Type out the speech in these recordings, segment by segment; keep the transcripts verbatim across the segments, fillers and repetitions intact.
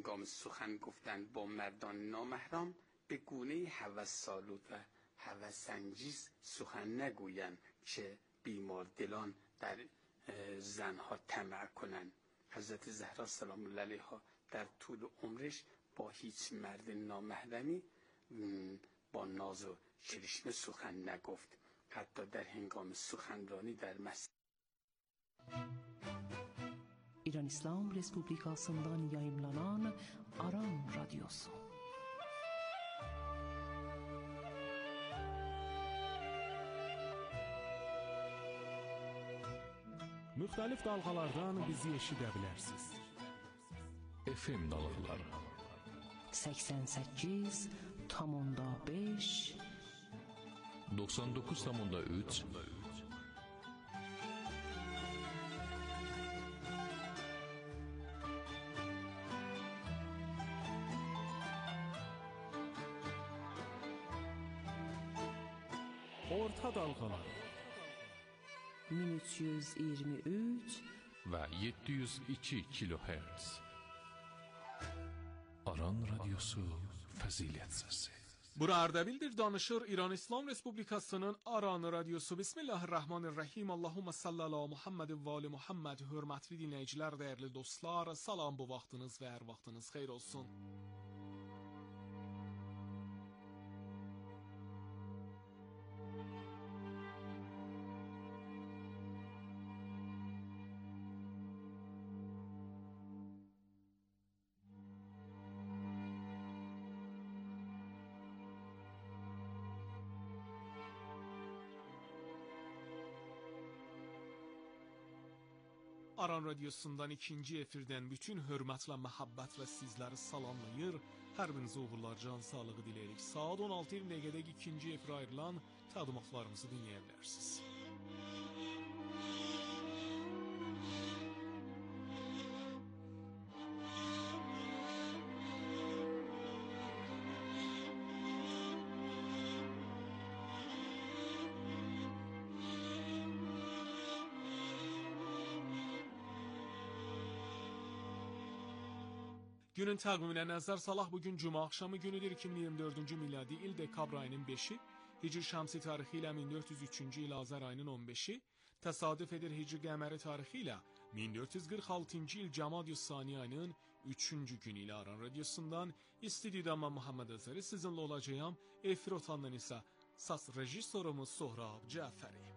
هنگام سخن گفتن با مردان نامحرم به گونه هوس‌آلود و هوس‌انگیز سخن نگویند که بیمار دلان در زنها طمع کنند. حضرت زهرا سلام الله علیها در طول عمرش با هیچ مرد نامحرمی با ناز و کرشمه سخن نگفت، حتی در هنگام سخنرانی در مسجد. İran İslam Respublikasından yayımlanan Aran Radyosu. Müxtəlif dalğalardan bizi eşidə bilərsiniz. F M dalğaları səksən səkkiz tam onda beş doxsan doqquz tam onda üç Orta dalğaları min üç yüz iyirmi üç və yeddi yüz iki kilohertz. Aran Radyosu Fəzilət Səsi. Bura Ardabildir, danışır İran İslam Respublikasının Aran Radyosu. Bismillahirrahmanirrahim. Allahumma salli ala Muhammed və ali Muhammed. Hörmətli dinləyicilər, dəyərli dostlar, salam, bu vaxtınız və hər vaxtınız xeyir olsun. Aran Radyosu'ndan ikinci efirdən bütün hörmətlə, məhəbbətlə sizləri salamlayır. Hər birinizə uğurlar, can sağlığı diləyirik. Saat on altı iyirmi dəqiqədək ikinci efirə ayrılan təqdimatlarımızı dinləyə bilərsiniz. Günün təqviminə nəzər salaq, bugün Cuma axşamı günüdür, iki min iyirmi dördüncü miladi il dekabr ayının beşi, Hicri Şəmsi tarixi ilə min dörd yüz üçüncü il Azər ayının on beşi, təsadüf edir Hicri Qəməri tarixi ilə min dörd yüz qırx altıncı il Cəmadi Sani ayının üçüncü günü ilə Aran Radyosu'ndan istudiyada mən Muhammed Əzəri sizinlə olacağım. Efir otandan isə sas rejissorumuz Sohrab Cəfəri.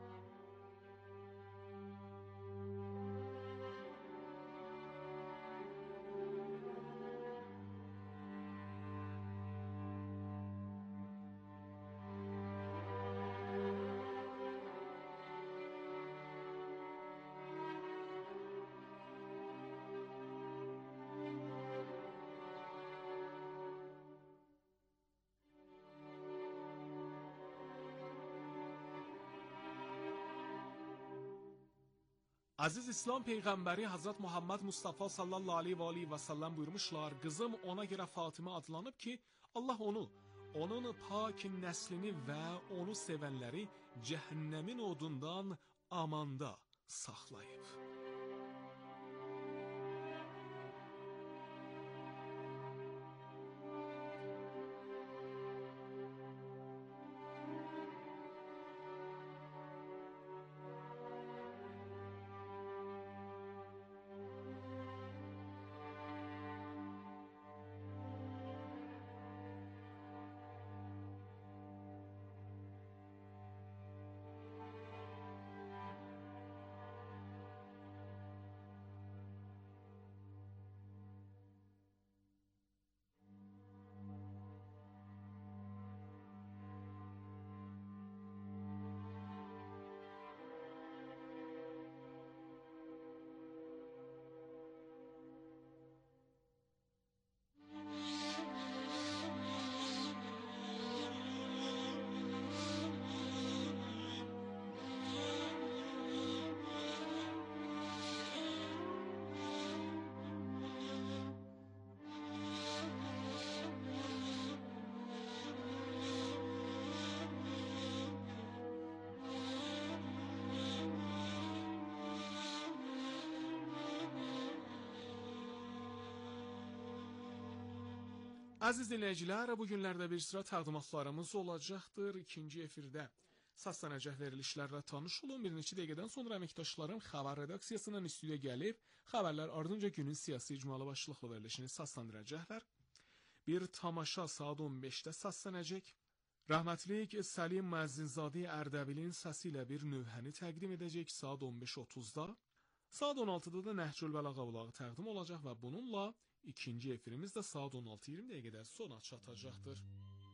Aziz İslam Peyğəmbəri Hazret Muhammed Mustafa sallallahu aleyhi və aleyhi və səlləm buyurmuşlar, qızım ona görə Fatimə adlanıb ki, Allah onu, onun pak nəslini və onu sevənləri cəhənnəmin odundan amanda saxlayıb. Əziz dinləyicilər, bu günlərdə bir sıra təqdimatlarımız olacaqdır. İkinci efirdə səslənəcək verilişlərlə tanış olun. Bir neçə dəqiqədən sonra əməkdaşlarım xəbər redaksiyasından stüdiyoya gəlib, xəbərlər ardınca günün siyasi icmalı başlıqlı verilişini səsləndirəcəklər. Bir tamaşa saat on beşdə səslənəcək. Rəhmətlik Səlim Müəzzinzadə Ərdəbilin səsi ilə bir növhəni təqdim edəcək saat on beş otuzda. Saat on altıda da Nəhcül Bəlağa vlogu təqdim olacaq və bununla ikinci efirimiz də saat on altı iyirmi dəqiqədə sona çatacaqdır.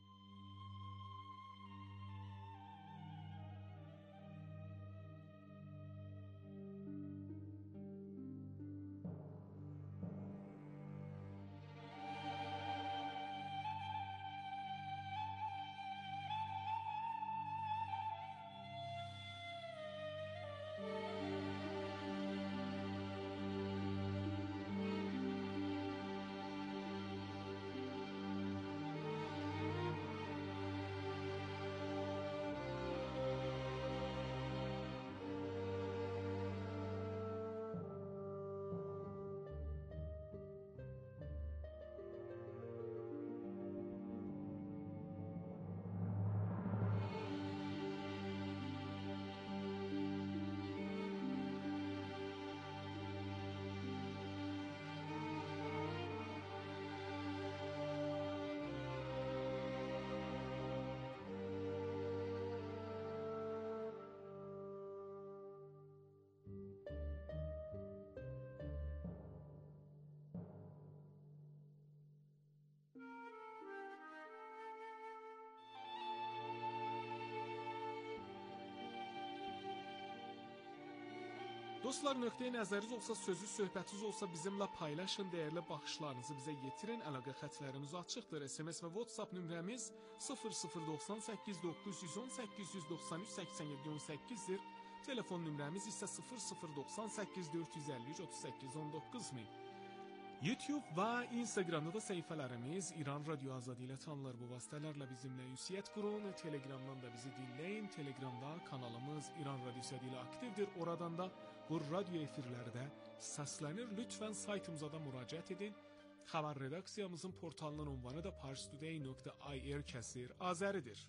Dostlar, nöqteyi nəzəriniz olsa, sözü, söhbətiniz olsa bizimlə paylaşın, dəyərli baxışlarınızı bizə yetirin. Əlaqə xətlərimiz açıqdır. S M S və WhatsApp nömrəmiz sıfır sıfır doxsan səkkiz doqquz yüz on səkkiz yüz doxsan üç səksən yeddi on səkkizdir. Telefon nömrəmiz isə sıfır sıfır doxsan səkkiz dörd yüz əlli üç otuz səkkiz on doqquz min. YouTube və Instagramda da səhifələrimiz İran Radio Azadi ilə tanınır. Bu vasitələrlə bizimlə ünsiyyət qurun. Telegramdan da bizi dinləyin. Telegramda kanalımız İran Radiosu ilə aktivdir. Oradan da bu radio efirlərdə səslənir. Lütfən saytımıza da müraciət edin. Xəbər redaksiyamızın portalının ünvanı da parstoday nöqtə i r kəsir azəridir.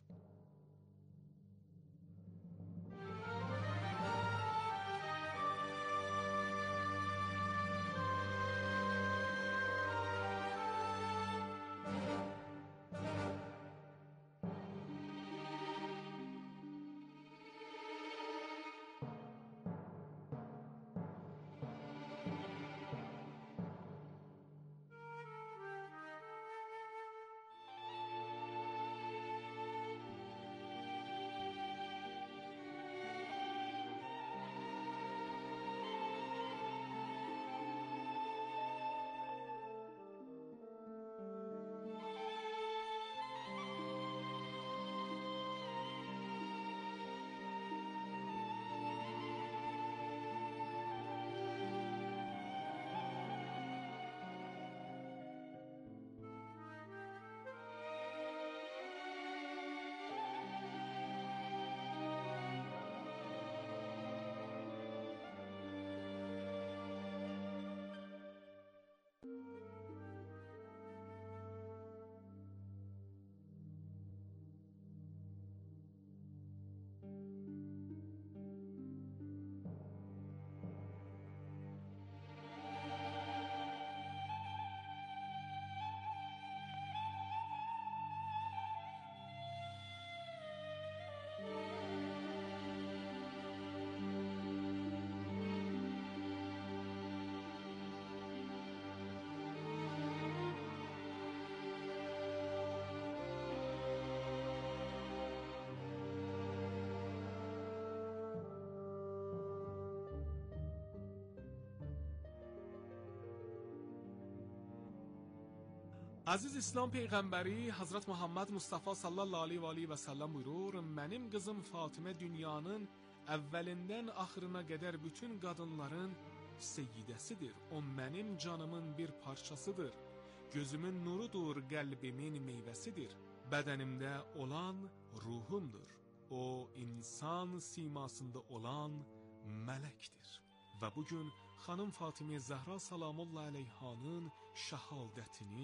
Aziz İslam Peyğəmbəri Hazret Muhammed Mustafa sallallahu aleyhi ve aleyhi ve sellem buyurur: "Mənim qızım Fatimə dünyanın əvvəlindən axırına qədər bütün qadınların seyyidəsidir. O mənim canımın bir parçasıdır. Gözümün nurudur, qəlbimin meyvəsidir. Bədənimdə olan ruhumdur. O insan simasında olan mələkdir." Və bugün xanım Fatimə Zəhra salamullahi aleyhanın şəhadətinin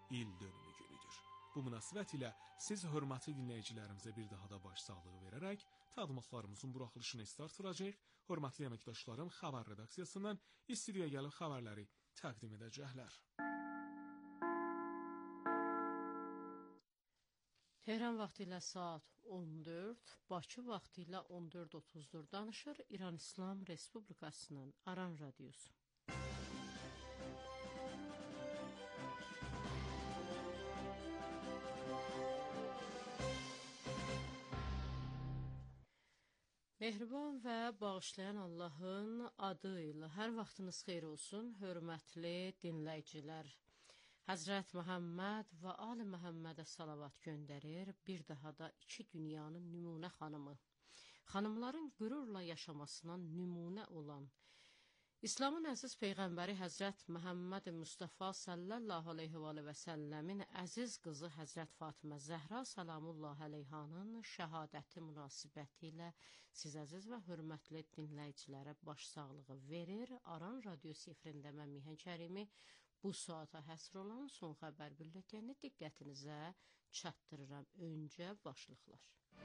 il dönümü günüdür. Bu münasibət ilə siz hörmətli dinləyicilərimizə bir daha da başsağlığı verərək təqdimatlarımızın buraxılışını startıracaq. Hörmətli əməkdaşlarım xəbər redaksiyasından istudiyaya gəlib xəbərləri təqdim edəcəklər. Tehran vaxtı ilə saat on dörd, Bakı vaxtı ilə on dörd otuzdur danışır İran İslam Respublikasının Aran Radiosu. Mehriban və bağışlayan Allahın adı ilə hər vaxtınız xeyir olsun, hörmətli dinləyicilər. Həzrət Məhəmməd və Ali Məhəmmədə salavat göndərir, bir daha da iki dünyanın nümunə xanımı, xanımların qürurla yaşamasına nümunə olan, İslamın əziz Peyğəmbəri Həzrət Məhəmməd Mustafa sallallahu aleyhi və səlləmin əziz qızı Həzrət Fatimə Zəhra salamullah aleyhanın şəhadəti münasibəti ilə siz əziz və hörmətli dinləyicilərə başsağlığı verir. Aran Radiosu efirində mən Mihan Kərimi bu saata həsr olan son xəbər bülletini diqqətinizə çatdırıram. Öncə başlıqlar.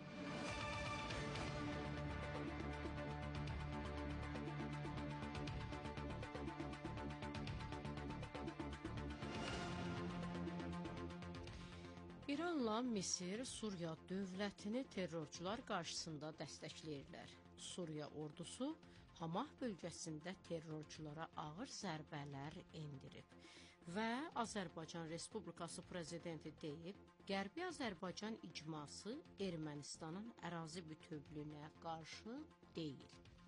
İranla Misir Suriya dövlətini terrorçular qarşısında dəstəkləyirlər. Suriya ordusu Hamah bölgəsində terrorçulara ağır zərbələr endirib və Azərbaycan Respublikası prezidenti deyib, Qərbi Azərbaycan icması Ermənistanın ərazi bütövlüyünə qarşı deyil.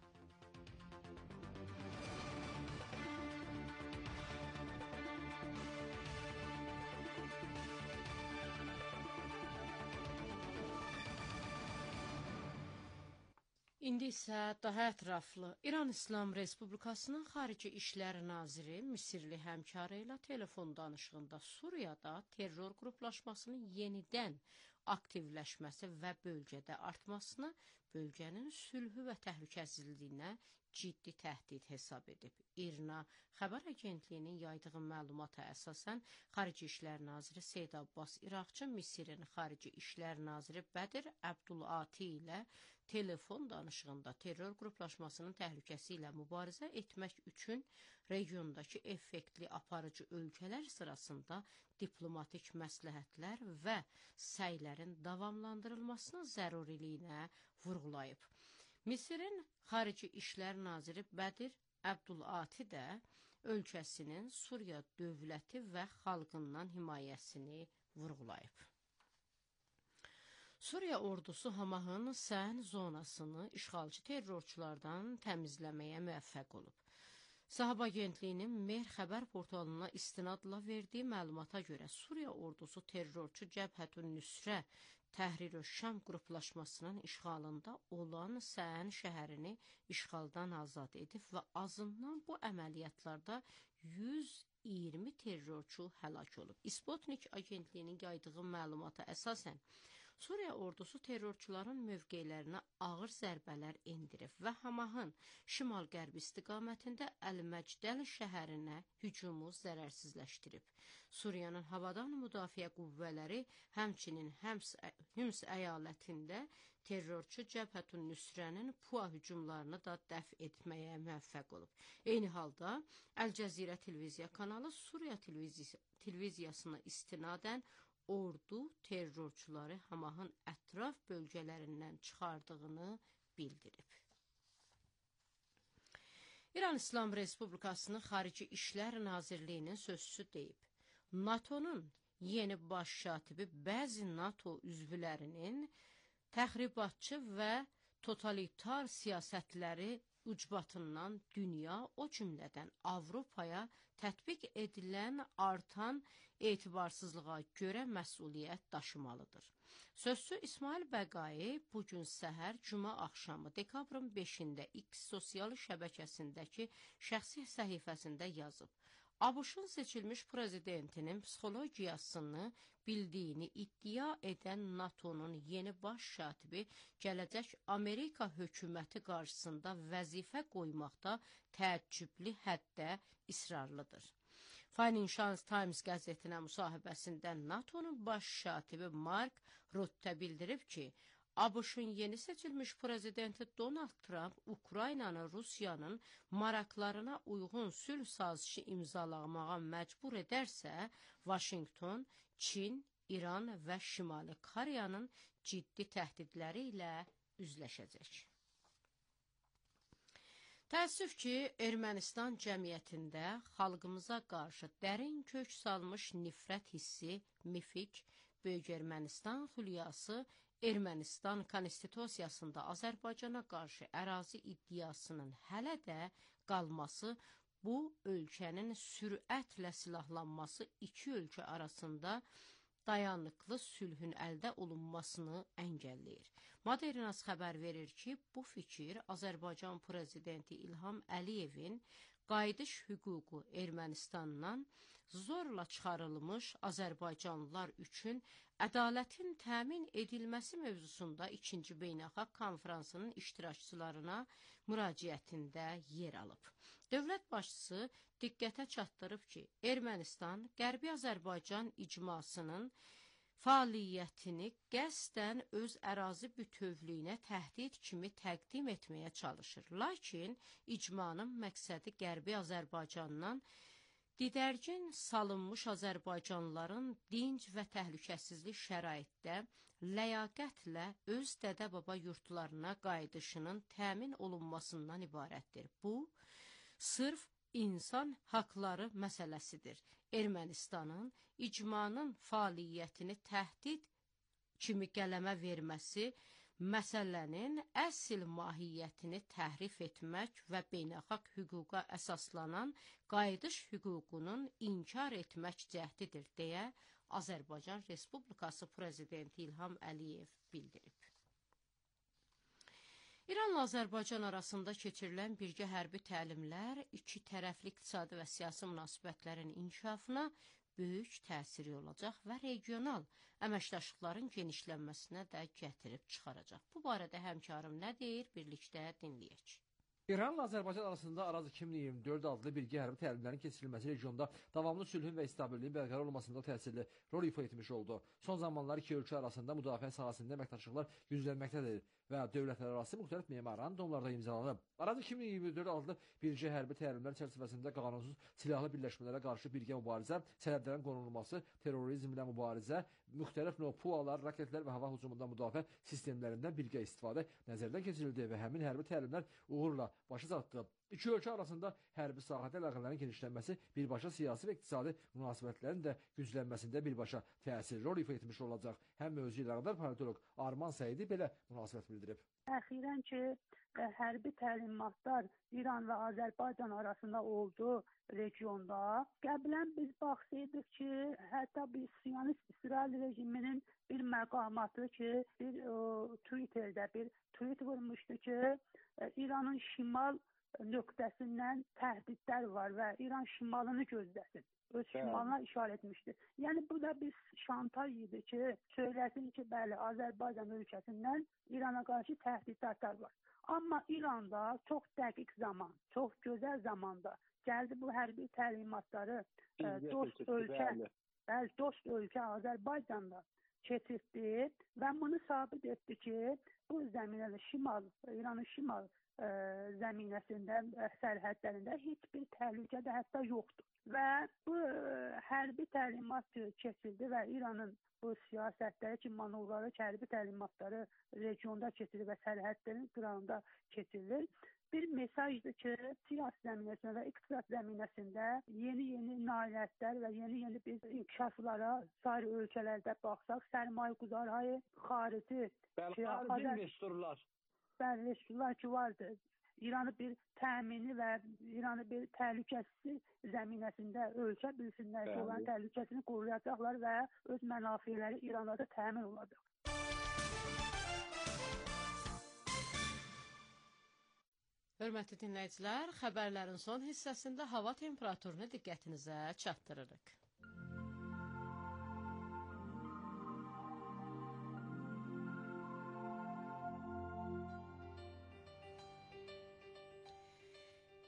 İndi isə daha ətraflı İran İslam Respublikasının Xarici İşlər Naziri Misirli həmkarı ilə telefon danışığında Suriyada terror qruplaşmasının yenidən aktivləşməsi və bölgədə artmasını bölgənin sülhü və təhlükəsizliyinə ciddi təhdid hesab edib. İRNA xəbər agentliyinin yaydığı məlumata əsasən Xarici İşlər Naziri Seyid Abbas İraqçı Misirin Xarici İşlər Naziri Bədir Əbdülati ilə telefon danışığında terror qruplaşmasının təhlükəsi ilə mübarizə etmək üçün regiondakı effektli aparıcı ölkələr sırasında diplomatik məsləhətlər və səylərin davamlandırılmasının zəruriliyinə vurğulayıb. Misirin Xarici İşlər Naziri Bədir Əbdülati də ölkəsinin Suriya dövləti və xalqından himayəsini vurğulayıb. Suriya ordusu Hamahın Sən zonasını işğalçı terrorçulardan təmizləməyə müvəffəq olub. Sahab agentliyinin Mehr xəbər portalına istinadla verdiyi məlumata görə Suriya ordusu terrorçu Cəbhətün Nüsrə Təhrir-ü-Şam qruplaşmasının işğalında olan Sən şəhərini işğaldan azad edib və azından bu əməliyyatlarda yüz iyirmi terrorçu həlak olub. İsputnik agentliyinin yaydığı məlumata əsasən Suriya ordusu terrorçuların mövqelərinə ağır zərbələr endirib və Hamahın şimal-qərb istiqamətində Əl-Məcdəl şəhərinə hücumu zərərsizləşdirib. Suriyanın havadan müdafiə qüvvələri həmçinin Həms əyalətində terrorçu Cəbhətün Nüsrənin PUA hücumlarını da dəf etməyə müvəffəq olub. Eyni halda Əl-Cəzirə televiziya kanalı Suriya televiziyasına istinadən ordu terrorçuları Hamahın ətraf bölgələrindən çıxardığını bildirib. İran İslam Respublikasının Xarici İşlər Nazirliyinin sözçüsü deyib, NATO'nun yeni baş katibi bəzi NATO üzvlərinin təxribatçı və totalitar siyasətləri ucbatından dünya, o cümlədən Avropaya tətbiq edilən artan etibarsızlığa görə məsuliyyət daşımalıdır. Sözçü İsmail Bəqai bugün səhər Cuma axşamı dekabrın beşində X sosial şəbəkəsindəki şəxsi səhifəsində yazıb. ABŞ-ın seçilmiş prezidentinin psixologiyasını bildiyini iddia edən NATO'nun yeni baş katibi gələcək Amerika hökuməti qarşısında vəzifə qoymaqda təəccüblü həddə israrlıdır. Financial Times qəzetinə müsahibəsində NATO'nun baş katibi Mark Rutte bildirib ki, ABŞ-ın yeni seçilmiş prezidenti Donald Trump Ukraynanı Rusiyanın maraqlarına uyğun sülh sazişi imzalamağa məcbur edərsə, Vaşinqton, Çin, İran və Şimali Koreyanın ciddi təhdidləri ilə üzləşəcək. Təəssüf ki, Ermənistan cəmiyyətində xalqımıza qarşı dərin kök salmış nifrət hissi, mifik, Böyük Ermənistan xülyası Ermənistan konstitusiyasında Azərbaycana qarşı ərazi iddiasının hələ də qalması bu ölkənin sürətlə silahlanması iki ölkə arasında dayanıqlı sülhün əldə olunmasını əngəlləyir. Modernas xəbər verir ki, bu fikir Azərbaycan prezidenti İlham Əliyevin qayıdış hüququ Ermənistandan zorla çıxarılmış Azərbaycanlılar üçün ədalətin təmin edilməsi mövzusunda ikinci beynəlxalq konfransının iştirakçılarına müraciətində yer alıb. Dövlət başçısı diqqətə çatdırıb ki, Ermənistan Qərbi Azərbaycan icmasının fəaliyyətini qəsdən öz ərazi bütövlüyünə təhdid kimi təqdim etməyə çalışır. Lakin icmanın məqsədi Qərbi Azərbaycandan didərgin salınmış Azərbaycanlıların dinc və təhlükəsizlik şəraitdə ləyaqətlə öz dədə-baba yurtlarına qayıdışının təmin olunmasından ibarətdir. Bu, sırf İnsan haqları məsələsidir. Ermənistanın icmanın fəaliyyətini təhdid kimi qələmə verməsi məsələnin əsl mahiyyətini təhrif etmək və beynəlxalq hüquqa əsaslanan qayıdış hüququnun inkar etmək cəhdidir, deyə Azərbaycan Respublikası Prezidenti İlham Əliyev bildirib. İranla Azərbaycan arasında keçirilən birgə hərbi təlimlər iki tərəfli iqtisadi və siyasi münasibətlərin inkişafına böyük təsiri olacaq və regional əməkdaşlıqların genişlənməsinə də gətirib çıxaracaq. Bu barədə həmkarım nə deyir, birlikdə dinləyək. İranla Azərbaycan arasında Araz iki min iyirmi dörd adlı birgə hərbi təlimlərin keçirilməsi regionda davamlı sülhün və stabilliyin bərqərar olmasında təsirli rol ifa etmiş oldu. Son zamanlar iki ölkə arasında müdafiə sahəsində əməkdaşlıqlar güclənməkdədir və dövlətlərarası müxtəlif memorandumlarda imzalanıb. Araz iki min iyirmi dörd adlı birgə hərbi təlimlər çərçivəsində qanunsuz silahlı birləşmələrə qarşı birgə mübarizə, sərhədlərin qorunulması, terrorizmlə mübarizə, müxtəlif növ pualar, raketlər və hava hücumundan müdafiə sistemlərindən birgə istifadə nəzərdən keçirildi və həmin hərbi təlimlər uğurla başa çatdı. İki ölkə arasında hərbi sahədə əlaqələrin genişlənməsi birbaşa siyasi və iqtisadi münasibətlərin də güclənməsində birbaşa təsir rol ifa etmiş olacaq. Həm mövzu ilə qədər politolog Arman Səidi belə münasibət bildirib. Əxirən ki, hərbi təlimatlar İran və Azərbaycan arasında oldu regionda. Qəblən biz baxsaydıq ki, hətta bir Siyonist İsrail rejiminin bir məqamatı ki, bir o, Twitterdə bir tweet vurmuşdu ki, İranın şimal nöqtəsindən təhdidlər var və İran şimalını gözləsin. Öz şimalına işarə etmişdi. Yəni bu da bir şantaj idi ki, söyləsin ki, bəli, Azərbaycan ölkəsindən İrana qarşı təhdidlər var. Amma İranda çox dəqiq zaman, çox gözəl zamanda gəldi bu hərbi təlimatları e, dost ölkə, bəli, dost ölkə Azərbaycanda keçirdi və bunu sabit etdi ki, bu zəminədə şimal, İranın şimal ə, zəminəsində, ə, sərhədlərində heç bir təhlükə də hətta yoxdur. Və bu ə, hərbi təlimat keçildi və İranın bu siyasətləri ki, manovları, hərbi təlimatları regionda keçirir və sərhədlərin qırağında keçirilir. Bir mesajdır ki, siyasi zəminəsində və iqtisad zəminəsində yeni-yeni nailiyyətlər və yeni-yeni bir inkişaflara sair ölkələrdə baxsaq, sərmayə quzarı, xarici, xarici investorlar. Bəli, investorlar ki vardır. İranı bir təmini və İranı bir təhlükəsiz zəminəsində ölkə bilsinlər ki, olan təhlükəsini qoruyacaqlar və öz mənafeləri İrana da təmin olacaq. Hörmətli dinləyicilər, xəbərlərin son hissəsində hava temperaturunu diqqətinizə çatdırırıq.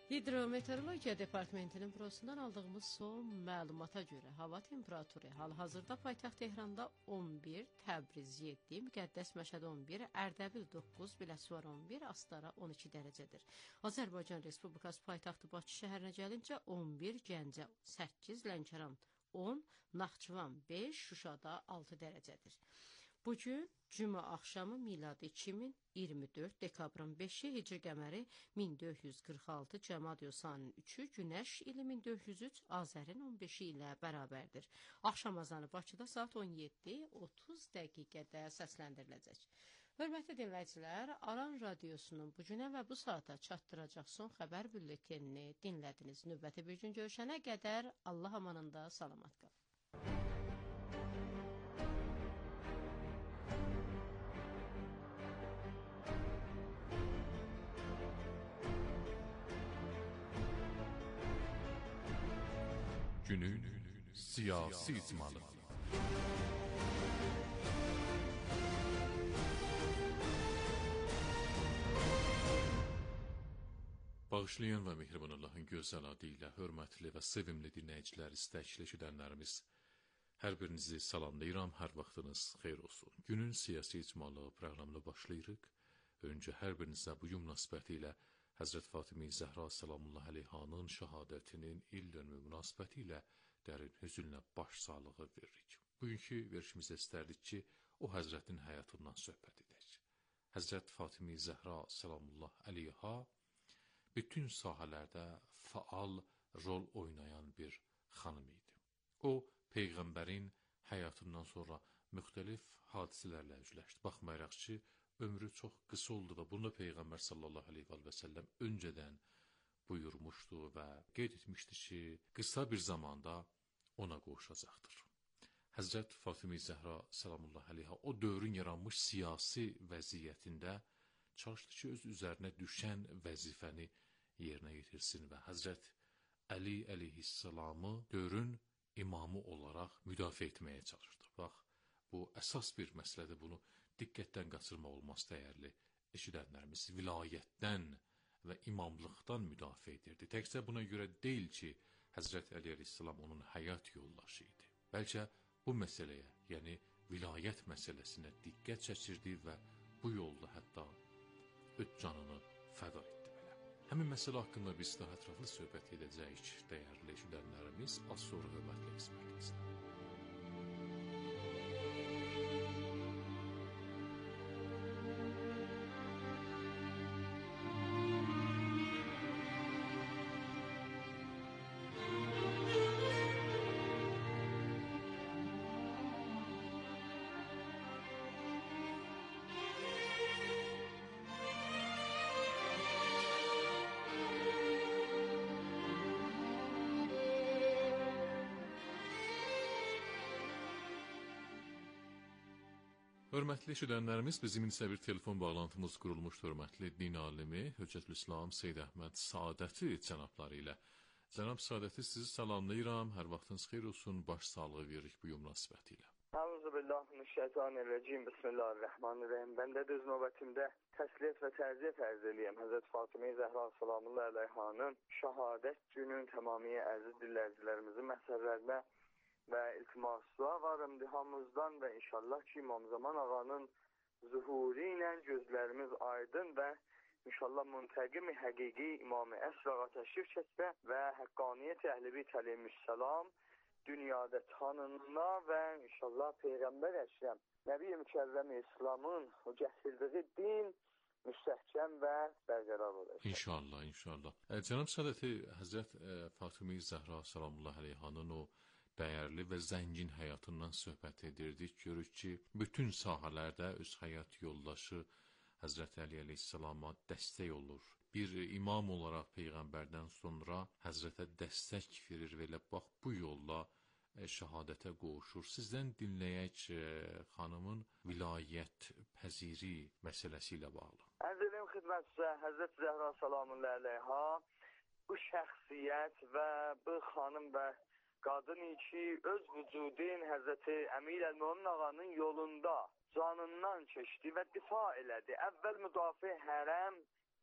Hidrometeorologiya Departamentinin bürosundan aldığımız son məlumata görə hava temperaturu hal-hazırda paytaxt Tehranda on bir, Təbriz yeddi, Müqəddəs Məşəd on bir, Ərdəbil doqquz, Biləsuvar on bir, Astara on iki dərəcədir. Azərbaycan Respublikası paytaxtı Bakı şəhərinə gəlincə on bir, Gəncə səkkiz, Lənkəran on, Naxçıvan beş, Şuşada altı dərəcədir. Bugün cümə axşamı miladi iki min iyirmi dörd, dekabrın beşi, hicri qəməri min dörd yüz qırx altı, Cəmadi Usanın üçü, Günəş ili min dörd yüz üç, Azərin on beşi ilə bərabərdir. Axşam azanı Bakıda saat on yeddi otuz dəqiqədə səsləndiriləcək. Hörmətli dinləyicilər, Aran Radiosunun bu günə və bu saata çatdıracaq son xəbər bülletenini dinlədiniz. Növbəti bir gün görüşənə qədər Allah amanında salamat qalın. Günün siyasi icmalı. Bağışlayan və mehriban Allahın gözəl adı ilə hörmətli və sevimli dinləyicilər, istəkli eşidənlərimiz, hər birinizi salamlayıram, hər vaxtınız xeyir olsun. Günün siyasi icmalı proqramına başlayırıq. Öncə hər birinizə bu münasibəti ilə Həzrət Fatimi Zəhra Salamullah Əleyhanın şəhadətinin il dönümü münasibəti ilə dərin hüzünlə baş sağlığı veririk. Bugünkü verişimizdə istərdik ki, o Həzrətin həyatından söhbət edək. Həzrət Fatimi Zəhra Salamullah Əleyha bütün sahələrdə faal rol oynayan bir xanım idi. O, Peyğəmbərin həyatından sonra müxtəlif hadisələrlə üzləşdi. Baxmayaraq ki, ömrü çox qısa oldu və bunu Peyğəmbər sallallahu aleyhi və səlləm öncədən buyurmuşdu və qeyd etmişdi ki, qısa bir zamanda ona qovuşacaqdır. Həzrət Fatimi Zəhra Salamullah Əleyha o dövrün yaranmış siyasi vəziyyətində çalışdı ki, öz üzərinə düşən vəzifəni yerinə yetirsin və Həzrət Əli əleyhissalamı dövrün imamı olaraq müdafiə etməyə çalışdı. Bax, bu əsas bir məsələdir, bunu diqqətdən qaçırmaq olmaz dəyərli eşidənlərimiz. Vilayətdən və imamlıqdan müdafiə edirdi. Təkcə buna görə deyil ki, Həzrət Əli əleyhissalam onun həyat yoldaşı idi. Bəlkə bu məsələyə, yəni vilayət məsələsinə diqqət çəkirdi və bu yolda hətta öz canını fəda etdi belə. Həmin məsələ haqqında biz daha ətraflı söhbət edəcəyik dəyərli eşidənlərimiz, az sonra hörmətli ekspertimizlə. Hörmətli eşidənlərimiz, bizim isə bir telefon bağlantımız qurulmuşdur hörmətli din alimi Höccətülislam Seyyid Əhməd Saadəti cənabları ilə. Cənab Saadəti, sizi salamlayıram, hər vaxtınız xeyir olsun, baş sağlığı veririk bu münasibəti ilə. Euzubillahimineşşeytanirracim, Bismillahirrahmanirrahim. Mən də düz növbətimdə təsliyyət və təziyyət ərz eləyəm Həzrət Fatimi Zəhra Salamullah Əleyhanın şəhadət günün tamamiyə əziz dinləyicilərimizin məsələrinə və iltimasla varım dihamızdan və inşallah ki, İmam Zaman ağanın zuhuru ilə gözlərimiz aydın və inşallah müntəqim-i həqiqi İmam-ı Əsr ağa təşrif çəksə və həqqaniyyət əhlibit əleyhissalam dünyada tanınma və inşallah Peyğəmbər Əkrəm Nəbi-i Mükərrəm-i İslamın o gətirdiyi din müstəhkəm və bərqərar olacaq. İnşallah, inşallah. E, Cənab Saadəti, Həzrət e, Fatimi Zəhra Salamullah Əleyhanın o dəyərli və zəngin həyatından söhbət edirdik. Görürük ki, bütün sahələrdə öz həyat yoldaşı Həzrət Əli əleyhissalama dəstək olur. Bir imam olaraq Peyğəmbərdən sonra Həzrətə dəstək verir və elə bax bu yolla e, şəhadətə qovuşur. Sizdən dinləyək e, xanımın vilayət pəziri məsələsi ilə bağlı. Əzəlim xidmətçisə Həzrət Zəhra Salamullah Əleyha bu şəxsiyyət və bu xanım və qadın ki, öz vücudun Həzrəti Əmir Əl-Mömin ağanın yolunda canından keçdi və difa elədi. Əvvəl müdafiə hərəm,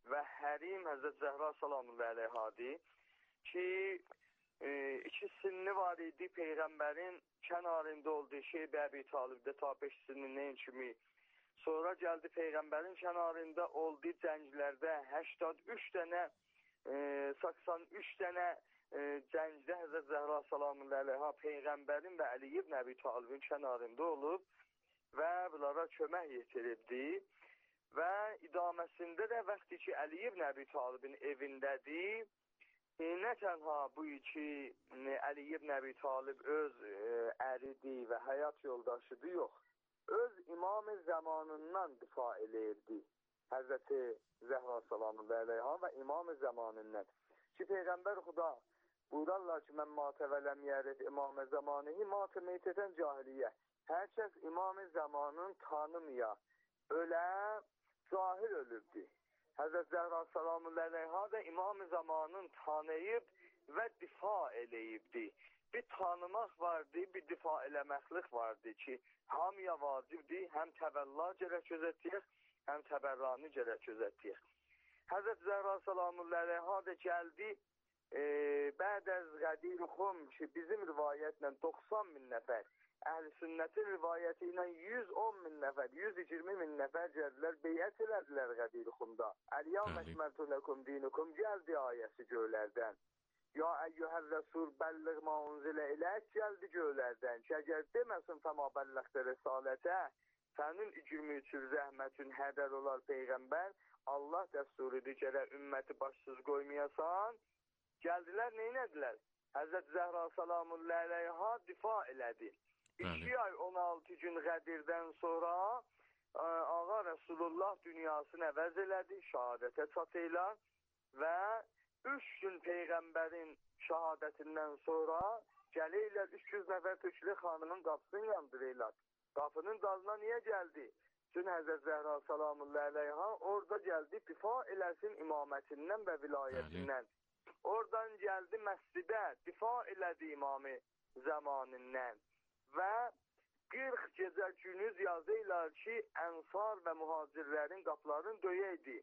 və hərim Həzrət Zəhra salamullahi əleyhadır ki, e, ikisini var idi Peyğəmbərin kənarında oldu Şeyb Əbi Talibdə ta beş sininin kimi. Sonra gəldi Peyğəmbərin kənarında oldu cənglərdə səksən üç dənə e, səksən üç dənə e, cəngdə Həzrət Zəhra salamullahi əleyha Peyğəmbərin və Əli ibn Əbi Talibin kənarında olub və bunlara kömək yetiribdi. Və idaməsində də vaxtı ki, Əli ibn Əbi Talibin evindədir, e, nə tənha bu iki e, Əli ibn Əbi Talib öz e, əridir və həyat yoldaşıdır, yox. Öz imam-ı zamanından difa eləyirdi Həzrəti Zəhra salamullahi əleyha və imam-ı zamanından. Ki, Peyğəmbər Xuda buyurarlar ki, mən matəvələm yərid imam-ı zamanıhi matə meytətən cahiliyyə. Hər kəs imam-ı zamanın tanımıya, ölə zahir ölübdür. Həzrət Zəhra salamullahi əleyha da imam-ı zamanın tanıyıb və difa eləyibdi. Bir tanımaq vardı, bir difa eləməklik vardı ki, hamıya vacibdir, həm təvəlla gərək gözətdiyik, həm təbərrani gərək gözətdiyik. Həzrət Zəhra salamullahi əleyha da gəldi, e, bəd əz qədiruxum ki, bizim rivayətlə doxsan min nəfər, Əhl-i Sünnətin rivayəti ilə yüz on min nəfər, yüz iyirmi min nəfər gəldilər, beyət elədilər qədiruxumda. Əl-yam əkməltu ləkum dinukum gəldi ayəsi göylərdən. Ya əyyuhər rəsul bəlliq ma unzilə ilək gəldi göylərdən ki, əgər deməsin fəma bəlləqdə rəsalətə, sənin iyirmi üç zəhmətin hədər olar Peyğəmbər, Allah dəsturidir gərək ümməti başsız qoymayasan. Gəldilər, neynədilər? Həzrət Zəhra salamullahi əleyha difa elədi. İki ay on altı gün Qədirdən sonra Ağa Rəsulullah dünyasını əvəz elədi, şəhadətə çatıyla və üç gün Peyğəmbərin şəhadətindən sonra gəlirlər üç yüz nəfər tökülü xanımın qapısını yandırırlar. Qapının dalına niyə gəldi? Çünki Həzrət Zəhra salamullahi əleyha orada gəldi difa eləsin imamətindən və vilayətindən. Oradan gəldi məscidə difa elədi imamı zamanından. Və qırx gecə günüz yazıylar ki, ənsar və mühacirlərin qapılarını döyəydi.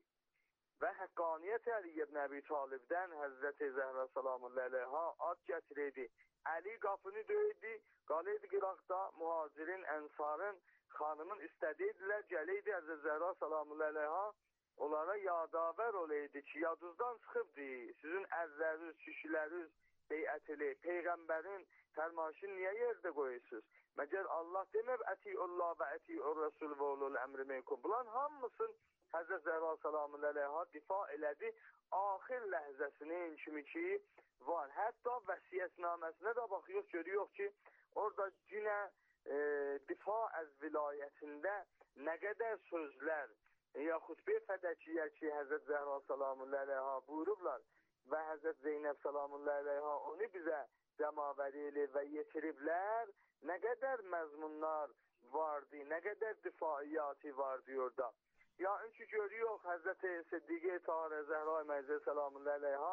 Və həqqaniyyət Əli ibn Əbi Talibdən Həzrəti Zəhra salamullahi əleyha ad gətirəydi. Əli qapını döyəydi, qalıydı qıraqda mühacirin, ənsarın, xanımın istədiydilər, gələydi Həzrət Zəhra salamullahi əleyha onlara yadavər olaydı ki, yadınızdan çıxıbdı, sizin ərləriniz, kişiləriniz beyət elə, Peyğəmbərin fərmaşını niyə yerdə qoyursunuz? Məgər Allah demir, ətiullah və ətiur rəsul və ulul əmri minkum. Bunların hamısın Həzrət Zəhra salamullahi əleyha difa elədi. Axir ləhzəsinin kimi ki var. Hətta vəsiyyətnaməsinə də baxıyoruz, görüyoruz ki, orada yine e, difa əz vilayətində nə qədər sözlər ya xutbə fədəkiyyə ki, Həzrət Zəhra salamullahi əleyha buyurublar və Həzrət Zeynəb salamullahi əleyha onu bizə cəmavəri ilə və yetiriblər, nə qədər məzmunlar vardı, nə qədər difaiyatı vardı orada. Yani ki görüyoruz Həzrəti Siddiqə Tahirə Zəhra Məzə salamullahi əleyha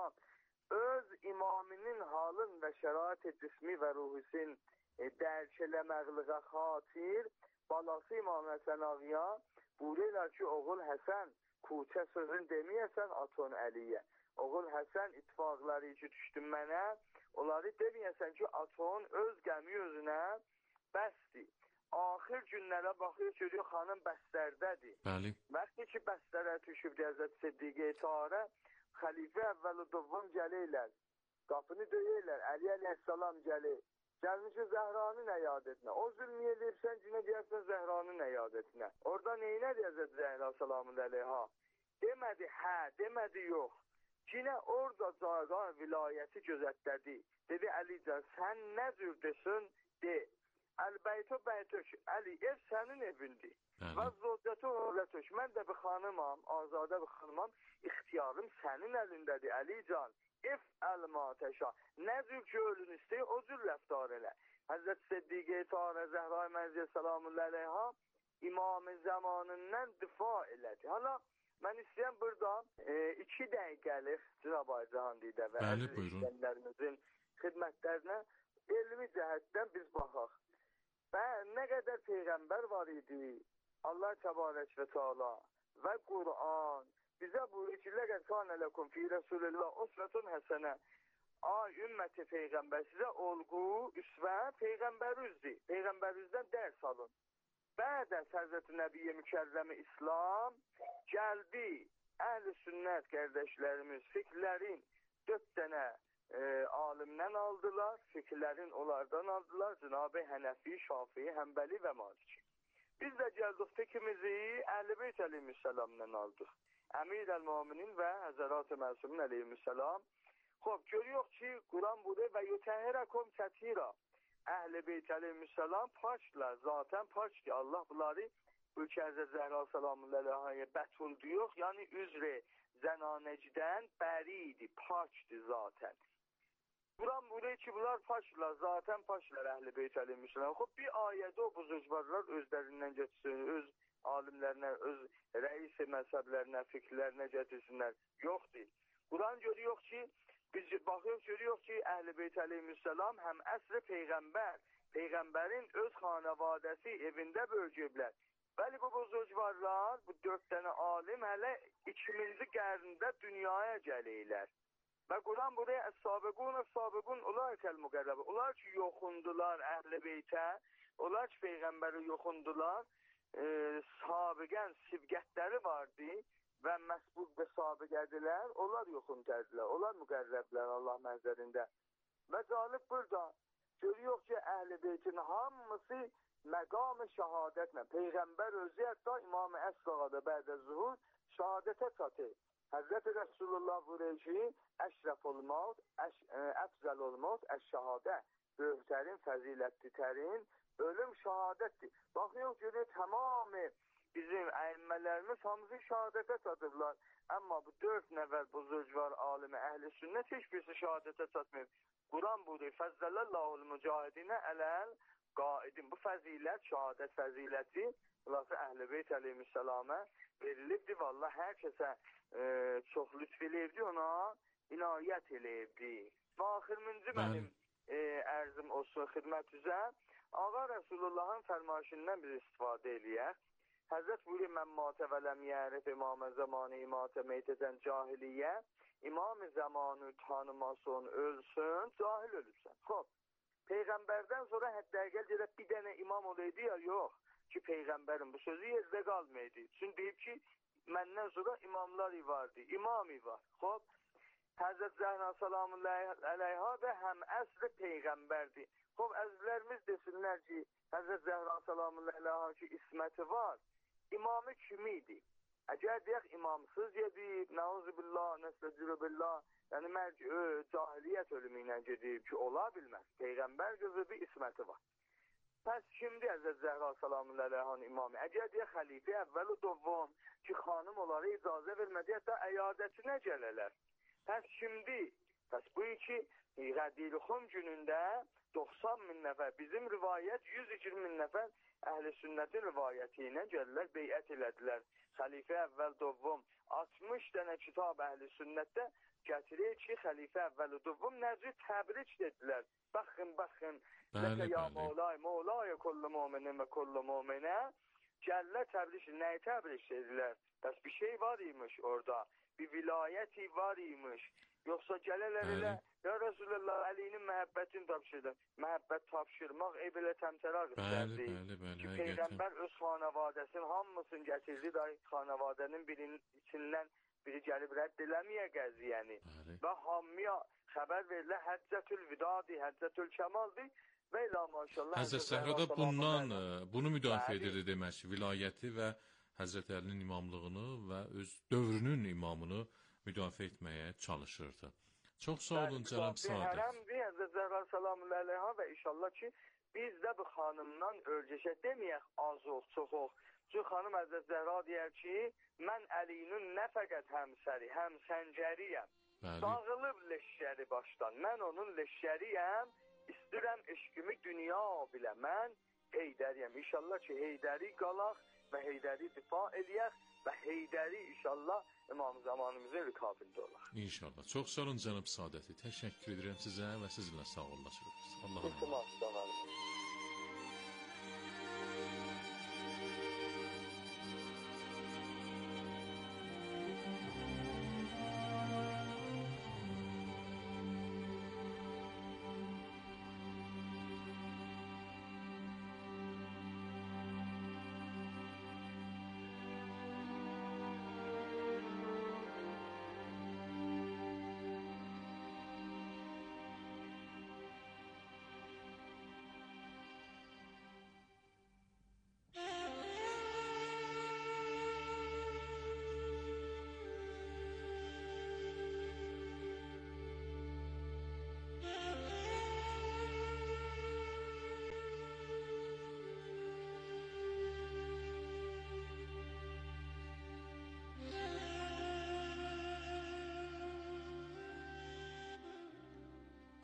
öz imaminin halın və şərait cismi və ruhisin e, dərk eləməqliğə xatir balası İmam Həsən ağıya buyururlar ki, oğul Həsən kuçə sözün deməyəsən Aton Əliyə. Oğul Həsən ittifaqları ki düşdün mənə, onları deməyəsən ki, Aton öz gəmi özünə bəsdir. Axır günlərə baxıyor, görüyor, xanım bəstərdədir. Bəli. Bəxti ki, bəstərə düşüb Həzrət Siddiqə Tahirə, xəlifə əvvəl-i dovvun gəlirlər, qapını döyürlər, Əli əleyhissalam gəlir. Gəlmişi Zəhranın əyadətinə. O zülmü eləyirsən, günə gəlsən Zəhranın əyadətinə. Orada neynədir Həzrət Zəhra salamun əleyha? Demədi hə, demədi yox. Yine orada Cagan vilayəti gözətlədi. Dedi Əlican, sən nə cürdəsin? De. Əl-bəytə bəytök. Əli, ev sənin evindir. Və zodcəti oğlətök. Mən də bir xanımam, azadə bir xanımam. İxtiyarım sənin əlindədir Əlican. Ef əl-matəşa. Nə cür ki ölün istəyir, o cür rəftar elə. Həzrət Siddiqə Tahirə Zəhra Məziyyə salamullahi əleyha İmam-ı zamanından difa elədi. Hala mən istəyəm burada e, iki dəqiqəlik Cənab Aycahan deyə və izləyicilərimizin xidmətlərinə elmi cəhətdən biz baxaq. Və nə qədər peyğəmbər var idi, Allah təbarək və təala və Qur'an bizə buyurur ki, "Ləqəd kana lekum fi Rasulillah usvetun həsənə." Ay ümməti peyğəmbər, sizə olğu, üsvə peyğəmbərinizdir. Peyğəmbərinizdən dərs alın. Bədən Həzrəti Nəbiyyə Mükərrəmi İslam gəldi. Əhl-i sünnət qardaşlarımız fikirlərin dörd dənə e, alimdən aldılar. Fikirlərin onlardan aldılar. Cenab-ı Hənəfi, Şafii, Həmbəli və Maliki. Biz də gəldik fikrimizi Əhl-i Beyt əleyhissalamdan aldıq. Əmir əl-Müminin və Həzrət-i Məsumun əleyhissalam. Xoş, görüyoruz ki, Quran burada və yutəhərəkum təthira. Əhl-i Beyt əleyhissalam paçlar, zaten paç ki, Allah bunları Ülke Hazreti Zəhra salamüllələyə bətul diyor. Yani üzre zənanəcdən bəriydi, paçdı zaten. Quran burada ki, bunlar paçlar, zaten paçlar Əhl-i Beyt əleyhissalam. Xoş, bir ayədə o buzurcularlar özlərindən getirsin, öz alimlerine, öz reis mezheplerine, fikirlerine getirsinler. Yok değil. Kuran görüyor ki, biz bakıyoruz görüyor ki Əhl-i Beyt əleyhissalam hem əsr peygamber, peygamberin öz xanavadəsi evində bölgüblər. Bəli bu buzurcularlar, bu dört tane alim hələ ikinci qərndə dünyaya gəlirlər. Və Quran buraya əs-sabiqun, əs-sabiqun olarkəl müqərrəbi. Onlar ki yoxundular Əhl-i Beytə, onlar ki peyğəmbəri yoxundular. E, sabiqən sibqətləri vardı və məsbud və sabiqədilər, onlar yoxundərdilər, onlar müqərrəblər Allah mənzərində. Və qalib burada görüyor ki, Əhl-i Beytin hamısı məqam-ı şəhadətlə, Peyğəmbər özü hətta İmam-ı Əsra'da bədə zuhur şəhadətə çatır. Həzrəti Resulullah buyuruyor ki, əşrəf olmaq, əş, əfzəl olmaq, əş-şəhadə, böyüklərin, fəzilətli-tərin, ölüm şəhadətdir. Baxıyoruz ki, tamamı bizim əyimmələrimiz hamısı şəhadətə çatırlar. Amma bu dörd nəvər buzurcular alimi əhl-i sünnət heç birisi şəhadətə çatmıyor. Quran buyuruyor, fəzzələllahul mücahidinə ələl qaidin. Bu fəzilət, şəhadət fəziləti Allah'ı Əhl-i Beyt əleyhissalama verilibdi. Vallahi hər kəsə e, çox lütf eləyibdi, ona inayət eləyibdi. Və axırıncı mənim e, ərzim olsun xidmət üzə. Ağa Resulullah'ın fərmayişindən biz istifadə eləyək. Həzrət buyuruyor, mən matə və ləm yərif imamə zamanı imatə meytədən cahiliyyə. İmam-ı zamanı tanımasın, ölsün, cahil ölübsən. Xoş, Peyğəmbərdən sonra hətta əgər gedək bir dənə imam olaydı ya, yox ki, Peyğəmbərin bu sözü yerdə qalmaydı. Çünki deyib ki, məndən sonra imamlar vardı, imami var. Xoş, Həzrət Zəhra salamullahi əleyha da həm əsr Peyğəmbərdir. Xoş, əzizlərimiz desinlər ki, Həzrət Zəhra salamullahi əleyha ki, isməti var. İmamı kim idi? Əgər deyək imamsız gedib, nəuzubillah, nəstəcirubillah, yəni mərci, ö, cahiliyyət ölümü ilə gedib ki, ola bilməz. Peyğəmbər qızı bir isməti var. Pəs kimdir Həzrət Zəhra salamullahi əleyhanın imamı? Əgər deyək xəlifə əvvəl-i dovvam ki, xanım onlara icazə vermədi, hətta əyadətinə gələlər. Pəs kimdir? Pəs bu iki Qədirxum günündə doxsan min nəfər, bizim rivayət yüz iyirmi min nəfər əhl-i sünnətin rivayəti ilə gəlirlər, beyət elədilər. Xəlifə əvvəl dovvam altmış dənə kitab əhl-i sünnətdə gətirir ki, xəlifə əvvəl dovvam nəzri təbrik dedilər. Baxın, baxın, ləkə ya mavlay, mavlay kollu müminin və kollu müminə gəllər təbrik, nəyi təbrik dedilər? Bəs bir şey var imiş orada, bir vilayəti var imiş. Yoxsa gələrlər elə, ya Resulullah Əlinin məhəbbətini tapşırdı. Məhəbbət tapşırmaq ey belə təmtəraq istərdi. Ki, Peyğəmbər öz xanavadəsinin hamısını gətirdi, da xanavadənin birinin içindən biri gəlib rədd eləməyə qəziyyəni. Və hamıya xəbər verilə Həccətül Vidadi, Həccətül Kəmaldi və ilə maşallah. Həzrət Zəhrada bundan, bunu müdafiə edirdi demək, vilayəti və Həzrət Əlinin imamlığını və öz dövrünün imamını müdafiə etməyə çalışırdı. Çox sağ olun cənab Sadət. Hərəmdir Həzrət Zəhra salamullahi əleyha və inşallah ki, biz də bu xanımdan ölcəşək deməyək az ol, çox ol. Çünki xanım Həzrət Zəhra deyər ki, mən Əlinin nə fəqət həmsəri, həm səncəriyəm. Dağılıb leşşəri başdan. Mən onun leşşəriyəm, istəyirəm eşqimi dünya bilə. Mən Heydəriyəm. İnşallah ki, Heydəri qalaq və Heydəri difa eləyək və Heydəri inşallah İmam zamanımızın rikabində olar. İnşallah. Çox sağ olun cənab Sadəti. Təşəkkür edirəm sizə və sizinlə sağollaşırıq. Allah'a emanet.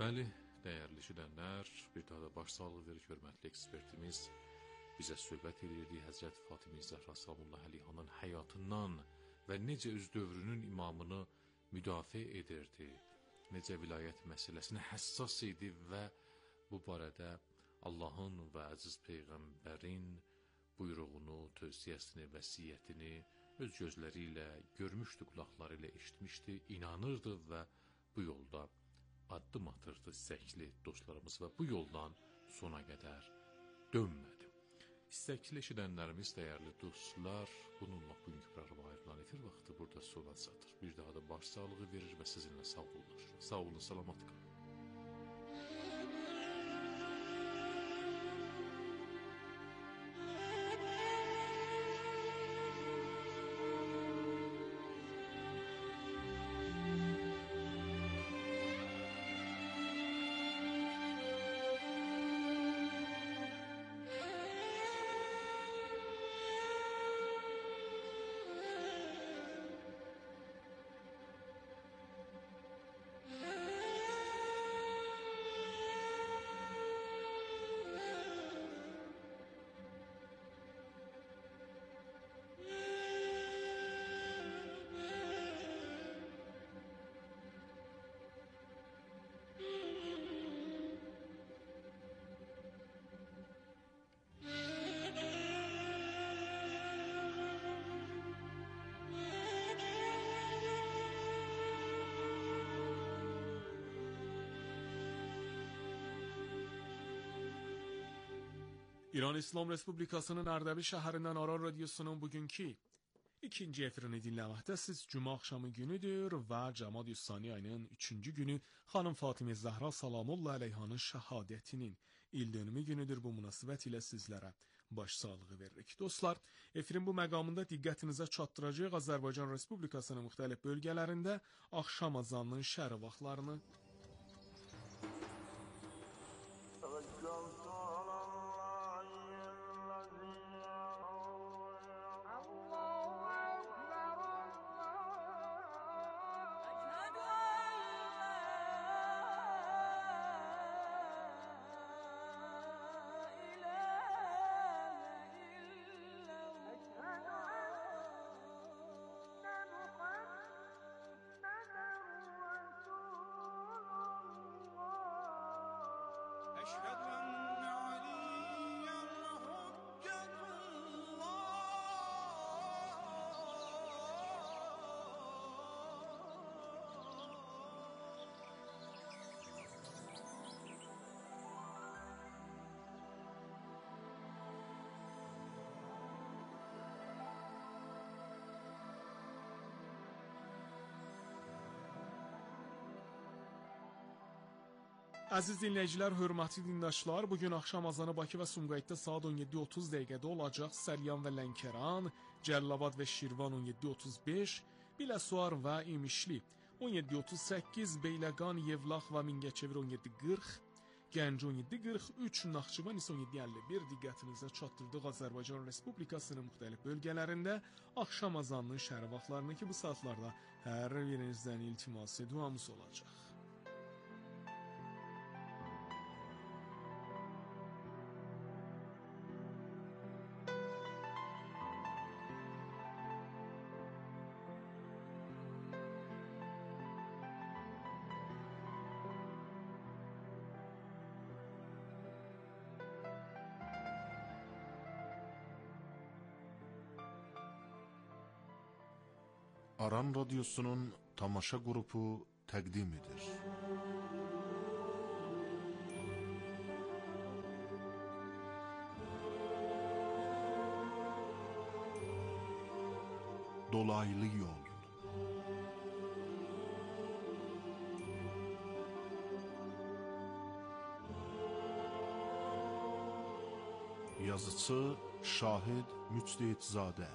Bəli, dəyərli işləyənlər, bir daha da baş sağlığı verir hörmətli ekspertimiz bizə söhbət edirdi Həzrət Fatimə Zəhra sallallahu əleyhanın həyatından və necə öz dövrünün imamını müdafiə edirdi, necə vilayət məsələsinə həssas idi və bu barədə Allahın və əziz Peyğəmbərin buyruğunu, tövsiyəsini, vəsiyyətini öz gözləri ilə görmüşdü, qulaqları ilə eşitmişdi, inanırdı və bu yolda addım atırdı istəkli dostlarımız və bu yoldan sona qədər dönmədi. İstəkli eşidənlərimiz, dəyərli dostlar, bununla bugünkü proqrama ayrılan efir vaxtı burada sona çatır. Bir daha da baş sağlığı verir və sizinlə sağ olunur. Sağ olun, salamat qalın. İran İslam Respublikasının Ərdəbil şəhərindən Aran radiosunun bugünkü ikinci efirini dinləməkdəsiz. Cuma axşamı günüdür və Cəmad Üssani ayının üçüncü günü xanım Fatimə Zəhra salamullahi əleyhanın şəhadətinin ildönümü günüdür. Bu münasibət ilə sizlərə baş sağlığı veririk. Dostlar, efirin bu məqamında diqqətinizə çatdıracaq Azərbaycan Respublikasının müxtəlif bölgələrində axşam azanının şəhər vaxtlarını. Əziz dinləyicilər, hörmətli dindaşlar, bugün axşam azanı Bakı və Sumqayıtda saat on yeddi otuz dəqiqədə olacaq. Səryan və Lənkəran, Cəlilabad və Şirvan on yeddi otuz beş, Biləsuvar və İmişli on yeddi otuz səkkiz, Beyləqan, Yevlax və Mingəçevir on yeddi qırx, Gəncə on yeddi qırx üç, Naxçıvan isə on yeddi əlli bir. Diqqətinizə çatdırdıq Azərbaycan Respublikasının müxtəlif bölgələrində axşam azanının şəhər vaxtlarını ki, bu saatlarda hər birinizdən iltiması duamız olacaq. Aran Radyosu'nun tamaşa qrupu təqdim edir. Dolaylı yol. Yazıcı Şahid Müctehidzadə.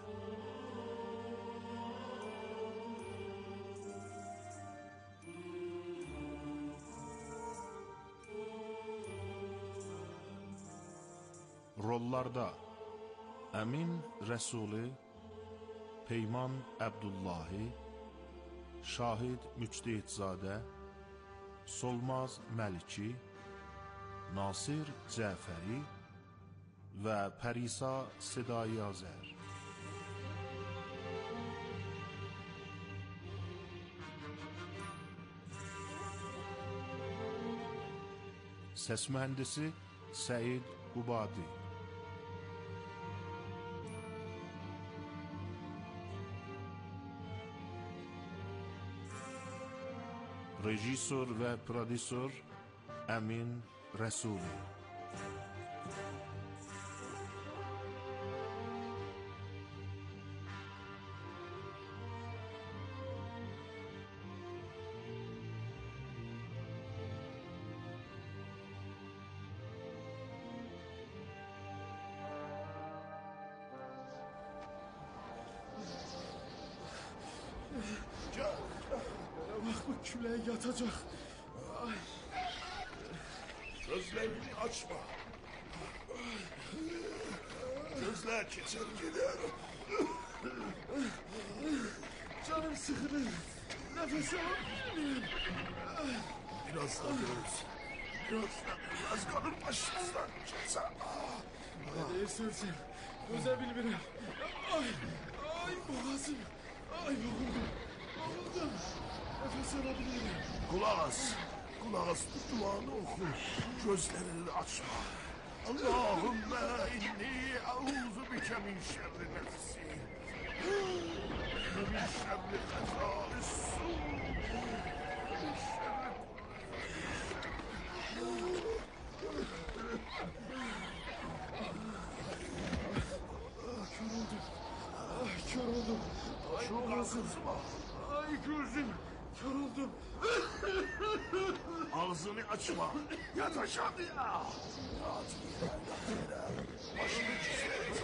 Rollarda Əmin Rəsuli, Peyman Əbdullahi, Şahid Müctehidzadə, Solmaz Məliki, Nasir Cəfəri və Pərisa Sedai Azər. Səs mühəndisi Səid Qubadi. Rejissor və prodüsor Əmin Rəsuli. Bak bu küleğe yatacak. Ay. Gözlerini açma. Gözler geçer gider. Canım sıkılır. Nefes alamıyorum. Biraz da göz. Biraz da biraz kalır başımızdan geçer. Ne değilsin sen? Göze bilmiyorum. Ay, ay boğazım. Ay boğuldum. Boğuldum. Nefes alabilirim. Kulak as. Kulak as. Duanı oku. Gözlerini açma. Allahümme inni eûzu bike min şerri nefsi. Ve min şerri hazâis-sû. Ve min şerri... Kör oldum. Ay kör oldum. Ay boğazım. Ay gözüm. Kör oldum. Ağzını açma. Yat aşağı ya. Yat yere. Başını çizer.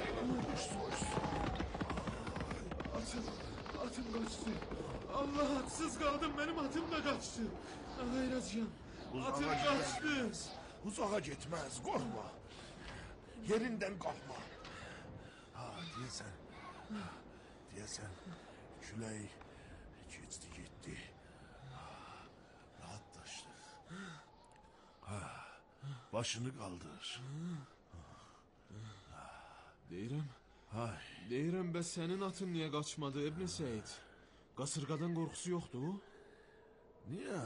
Atım, atım kaçtı. Allah atsız kaldım, benim atım da kaçtı. Hayır acıyam. Atım kaçtı. Uzağa gitmez, korkma. Yerinden kalkma. Ha, diyesen, diyesen, küley geçti gitti. Rahatlaştık. Ha, başını kaldır. Deyirəm, Ay, deyirəm bəs sənin atın niyə qaçmadı İbn Səid? Qasırğadan qorxusu yoxdur? niye?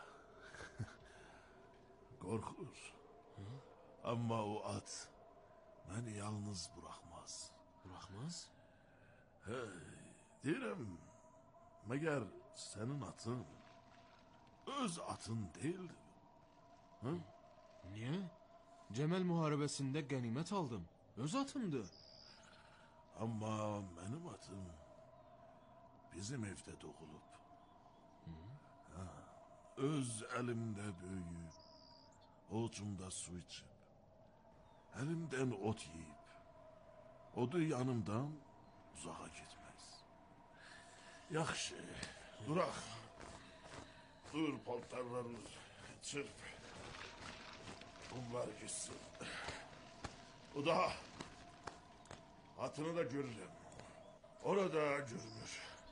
Korkur. Ama o at beni yalnız bırakmaz. Buraxmaz? Hey, deyirəm, məgər sənin atın öz atın deyildi. Hı? Niyə? Cəməl müharibəsində qənimət aldım. Öz atımdı. Amma mənim atım bizim evdə doğulub. Ha, öz əlimdə böyüyüb, ovucumda su içib, əlimdən ot yeyib, odu yanımdan uzağa getməz. Yaxşı, duraq. Dur paltarları çırp. Bunlar gitsin. O da atını da görürüm. Orada görünür.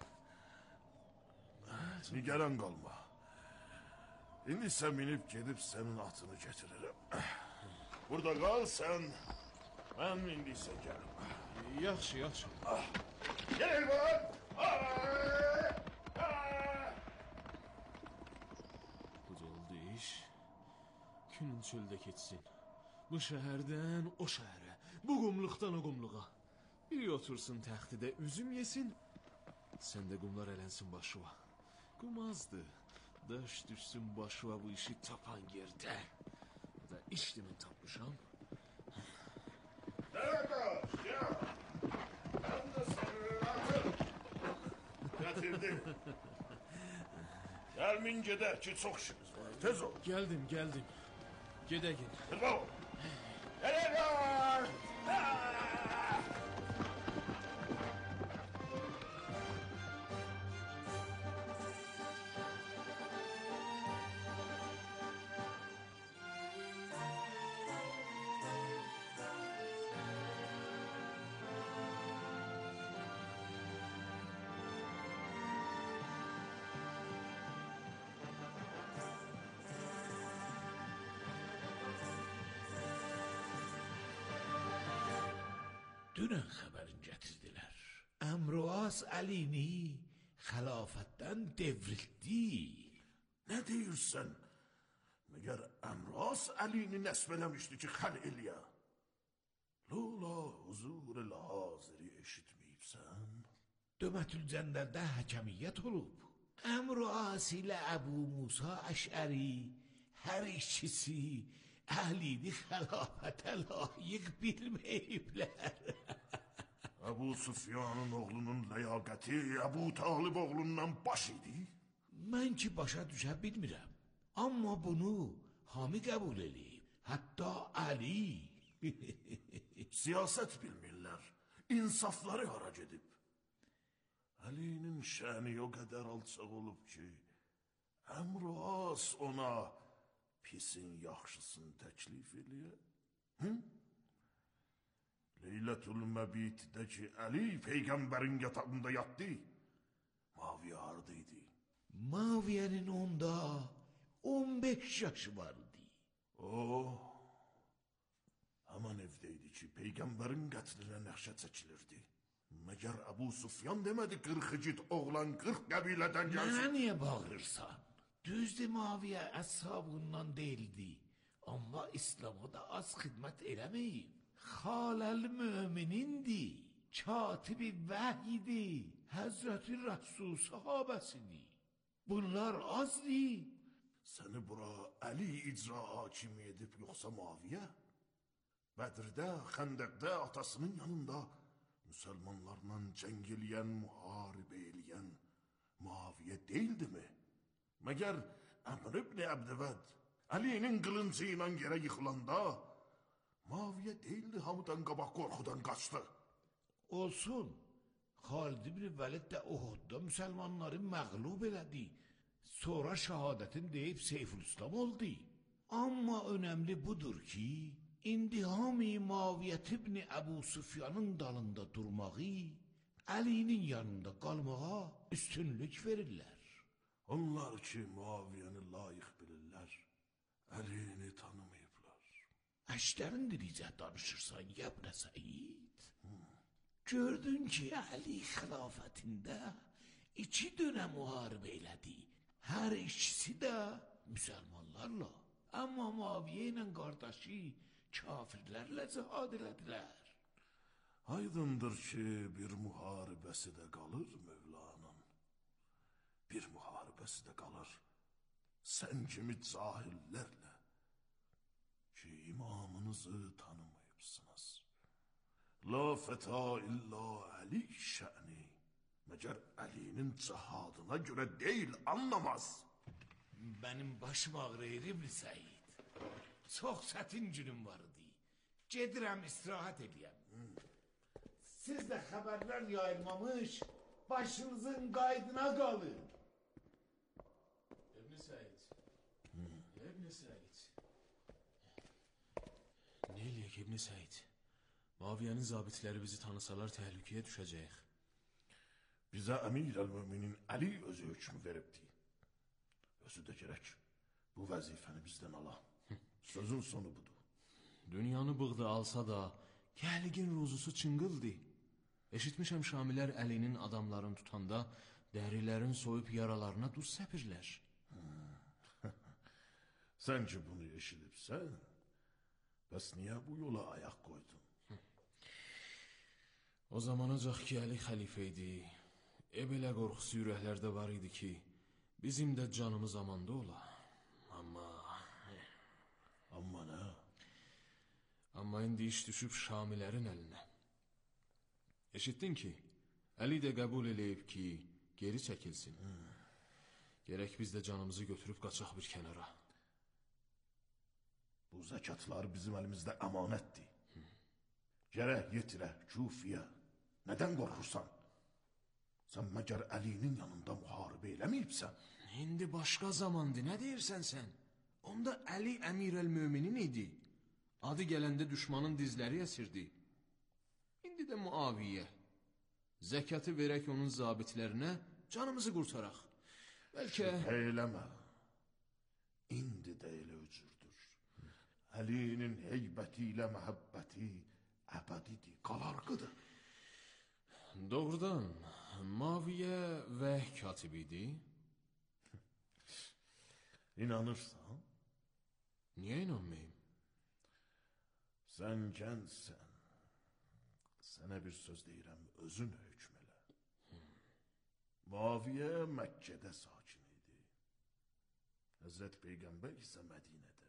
Nigaran qalma. İndi sən minib gedib sənin atını getiririm. Burada qal sən. Mən indi isə gəlim. Yaxşı, yaxşı. Gəl Elvan! Qucaldı iş. Günün çöldə keçsin. Bu şəhərdən o şəhərə, bu qumluqdan o qumluğa. Biri otursun təxtidə üzüm yesin, sən də qumlar ələnsin başıva. Qum azdı, daş düşsün başıva bu işi tapan yerdə. Bu da işlimi tapmışam. Nerede? Ya! Ben de senin atım. Getirdim. Gelmin gider ki çok işimiz var. Tez ol. Gəldim, gəldim. Gedəgin. Tez ol. Geliyor! dünən xəbərin gətirdilər. Əmruas Əlini xilafətdən devrildi. Nə deyirsən? Məgər Əmruas Əlini nəsb eləmişdi ki, xəl eləyə? Lula huzur-el haziri eşitməyibsən? Dömətül Cəndəldə həkəmiyyət olub. Əmruas ilə Əbu Musa Əşəri hər ikisi Əlini xilafətə layiq bilməyiblər. Əbu Süfyanın oğlunun ləyaqəti Əbu Talib oğlundan baş idi. Mən ki başa düşə bilmirəm. Amma bunu hamı qəbul eləyib. Hətta Əli. Siyasət bilmirlər. İnsafları hara gedib. Əlinin şəni o qədər alçaq olub ki, Əmruas ona pisin yaxşısını təklif eləyə. Hı? Leylətül Məbitdə ki, Əli Peyğəmbərin yatağında yatdı. Muaviyə harda idi? Muaviyənin onda on beş yaşı vardı. O, həman evdə idi ki, Peyğəmbərin qətlinə nəxşə çəkilirdi. Məgər Əbu Süfyan demədi qırx igid oğlan qırx qəbilədən gəlsin? Mənə niyə bağırırsan? Düzdür, Muaviyə əshabından deyildi. Amma İslam'a da az xidmət eləməyib. Xaləl müminin-di, katibi vəhidi, Həzrəti Rəsul sahabəsidir. Bunlar azdır. Səni bura Əli icra hakimi edib yoxsa Muaviyə? Bədirdə, Xəndəqdə atasının yanında müsəlmanlarla cəng eləyən, müharibə eləyən Muaviyə deyildimi? Məgər Əmr ibn Əbdəvəd Əlinin qılıncı ilə yerə yıxılanda Muaviyə deyildi, hamıdan qabaq qorxudan qaçdı. Olsun. Xalid ibn Vəlid də Uhudda müsəlmanları məğlub elədi. Sonra şəhadətin deyib Seyfülislam oldu. Amma önəmli budur ki, indi hamı Muaviyyət ibn Əbu Süfyanın dalında durmağı, Əlinin yanında qalmağa üstünlük verirlər. Onlar ki, Muaviyyəni layiq bilirlər, Əlini tanımayıblar. Əşlərin dilicə danışırsan, Yəbnə Səid. Gördün ki, Əli xilafətində iki dönəm müharibə elədi. Hər ikisi də müsəlmanlarla. Amma Muaviyyə ilə qardaşı kafirlərlə cihad elədilər. Aydındır ki, bir müharibəsi də qalır Mövlanın. Bir müharibəsi də qalır sən kimi cahillərlə ki, imamınızı tanımayıbsınız. La fəta illa Əli şəni. Məgər Əlinin cihadına görə deyil, anlamaz. Mənim başım ağrıyır İbn Səid. Çox çətin günüm var idi. Gedirəm istirahət edəyəm. Siz də xəbərlər yayılmamış, başınızın qaydına qalın. İbn Səid. İbn Səid. Nə eləyək İbn Səid? Muaviyyənin zabitləri bizi tanısalar təhlükəyə düşəcəyik. Bizə Əmir əl-Müminin Əli özü hökmü veribdi. Özü də gərək bu vəzifəni bizdən ala. Sözün sonu budur. Dünyanı bığda alsa da, kəhlikin ruzusu çıngıldı. Eşitmişəm Şamilər Əlinin adamlarını tutanda, dərilərin soyub yaralarına duz səpirlər. Sən ki bunu eşidibsən, bəs niyə bu yola ayaq qoydun? O zamanacaq ki, Əli xəlifə idi, e belə qorxusu ürəklərdə var idi ki, bizim də canımız amanda ola. Amma... Amma nə? Amma indi iş düşüb Şamilərin əlinə. Eşitdin ki, Əli də qəbul eləyib ki, geri çəkilsin. Hmm. Gərək biz də canımızı götürüb qaçaq bir kənara. Bu zəkatlar bizim əlimizdə əmanətdir. Hmm. Gərək yetirə, Küfiyə. Nədən qorxursan? Sən məgər Əlinin yanında müharibə eləməyibsən? İndi başqa zamandır, nə deyirsən sən? Onda Əli Əmir əl-Müminin idi. Adı gələndə düşmanın dizləri əsirdi. İndi də Muaviyyə. Zəkatı verək onun zabitlərinə, canımızı qurtaraq. Bəlkə... Şübhə eləmə. İndi də elə öcürdür. Əlinin heybəti ilə məhəbbəti əbədidir, qalar farkıdır. Doğrudan, Muaviyə vəhy katibi idi. İnanırsan? Niyə inanmayım? Sən gəncsən. Sənə bir söz deyirəm, özün hökm elə. Muaviyə Məkkədə sakin idi. Həzrət Peyğəmbər isə Mədinədə.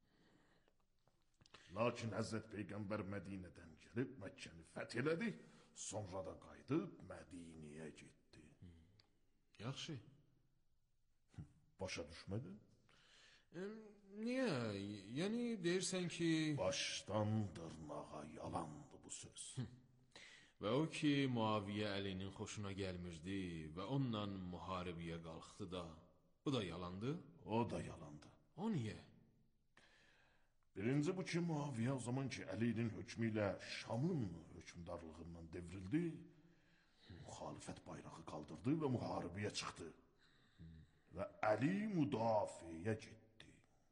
Lakin Həzrət Peyğəmbər Mədinədən gəlib Məkkəni fəth elədi, sonra da qayıdıb Mədinəyə getdi. Yaxşı. Başa düşmədin? E, niyə? Yəni deyirsən ki... Başdan dırnağa yalandı bu söz. Və o ki, Muaviyə Əlinin xoşuna gəlmirdi və onunla müharibəyə qalxdı da, bu da yalandı? O da yalandı. O niyə? Birinci bu ki, Muaviyə o zaman ki, Əlinin hökmü ilə Şamın hökmdarlığından devrildi, müxalifət bayrağı qaldırdı və müharibəyə çıxdı. Və Əli müdafiəyə getdi.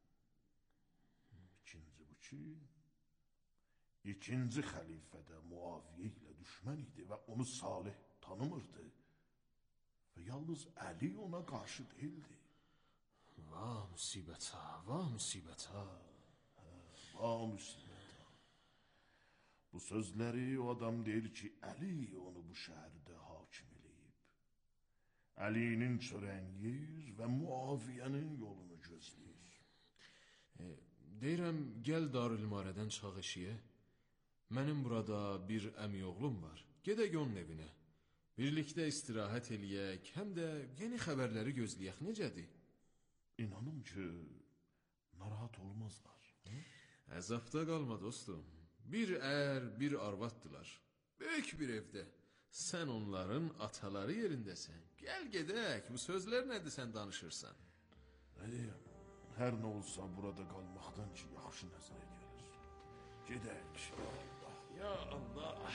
İkinci bu ki, ikinci xəlifədə Muaviyə ilə düşmən idi və onu salih tanımırdı. Və yalnız Əli ona qarşı deyildi. Va müsibətə, va müsibətə. Va müsibətə. Bu sözləri o adam deyir ki, Əli onu bu şəhərdə hakim eləyib. Əlinin çörəyini yeyir və Muaviyənin yolunu gözləyir. E, deyirəm, gəl Darülmarədən çağ eşiyə. Mənim burada bir əmi oğlum var. Gedək onun evinə. Birlikdə istirahət eləyək, həm də yeni xəbərləri gözləyək. Necədir? İnanım ki, narahat olmazlar. Hı? Əzabda qalma dostum. Bir ər, bir arvaddılar. Böyük bir evdə. Sən onların ataları yerindəsən. Gəl gedək, bu sözlər nədir sən danışırsan? Nə deyəm, hər nə olsa burada qalmaqdan ki, yaxşı nəzərə gəlir. Gedək. Ya Allah.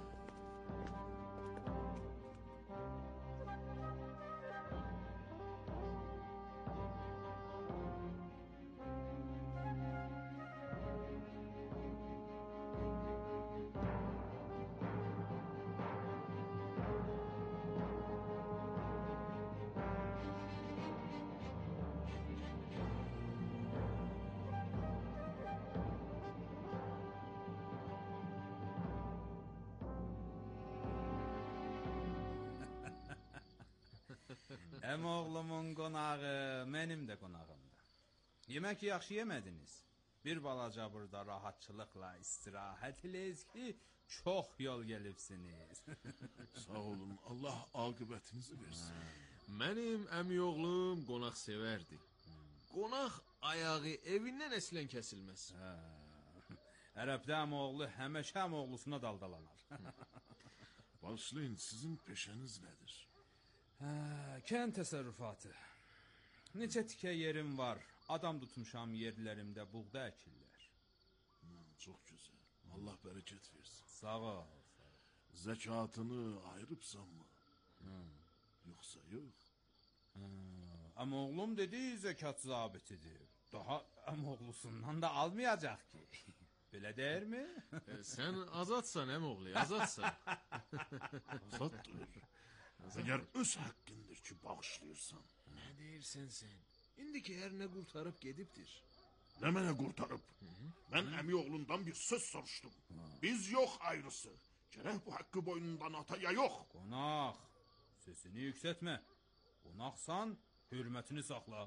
Hem oğlumun qonağı, mənim də qonağımdır. Yemək yaxşı yemədiniz. Bir balaca burada rahatçılıqla istirahət eləyiz ki, çox yol gəlibsiniz. Sağ olun, Allah aqibətinizi versin. Mənim əmi oğlum qonaq sevərdi. Qonaq ayağı evindən əslən kəsilməz. Hə. Ərəbdə əmoğlu həmişə əmoğlusuna daldalanar. Başlayın, sizin peşəniz nədir? Hə, kənd təsərrüfatı. Neçə tikə yerim var. Adam tutmuşam yerlərimdə buğda əkirlər. Hmm, çox gözəl. Allah bərəkət versin. Sağ ol. Zəkatını ayırıbsan mı? Hmm. Yoxsa yox? Əmoğlum dedi zəkat zabitidir. Daha əmoğlusundan da almayacaq ki. Belə deyir mi? e, sən azadsan əmoğlu, azadsan. Azaddır. Əgər öz haqqındır ki, bağışlayırsan. Nə deyirsən sən? İndi ki, hər nə qurtarıb gedibdir. Nə mənə qurtarıb? Hı -hı. Mən əmi oğlundan bir söz soruşdum. Hı. Biz yox ayrısı. Gərək bu haqqı boynundan ata ya yox. Qonaq, sesini yüksətmə. Qonaqsan, hürmətini saxla.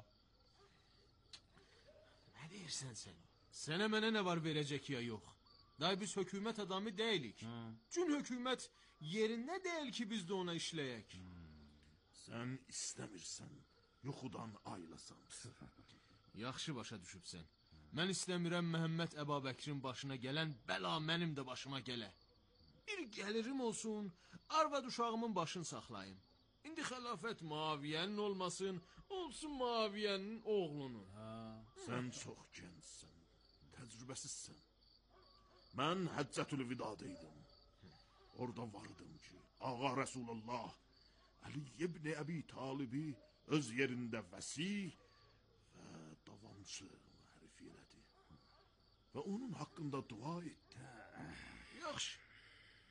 Nə deyirsən sən? Sənə mənə nə var verəcək ya yox? Day biz hökumət adamı deyilik. Hı. Cün hökumət yerində deyil ki, biz də ona işləyək. Hmm. Sən istəmirsən, yuxudan aylasan. Yaxşı başa düşübsən. Mən istəmirəm Məhəmməd Əbabəkrin başına gələn bəla mənim də başıma gələ. Bir gəlirim olsun, arvad uşağımın başını saxlayım. İndi xəlafət Muaviyənin olmasın, olsun Muaviyənin oğlunun. Ha. Sən çox gəncsən, təcrübəsizsən. Mən Həccətül Vidadaydım. Orada vardım ki, Ağa Rəsulullah Əli ibn Əbi Talibi öz yerində vəsih və davamçı mərif elədi. Və onun haqqında dua etdi. Yaxşı,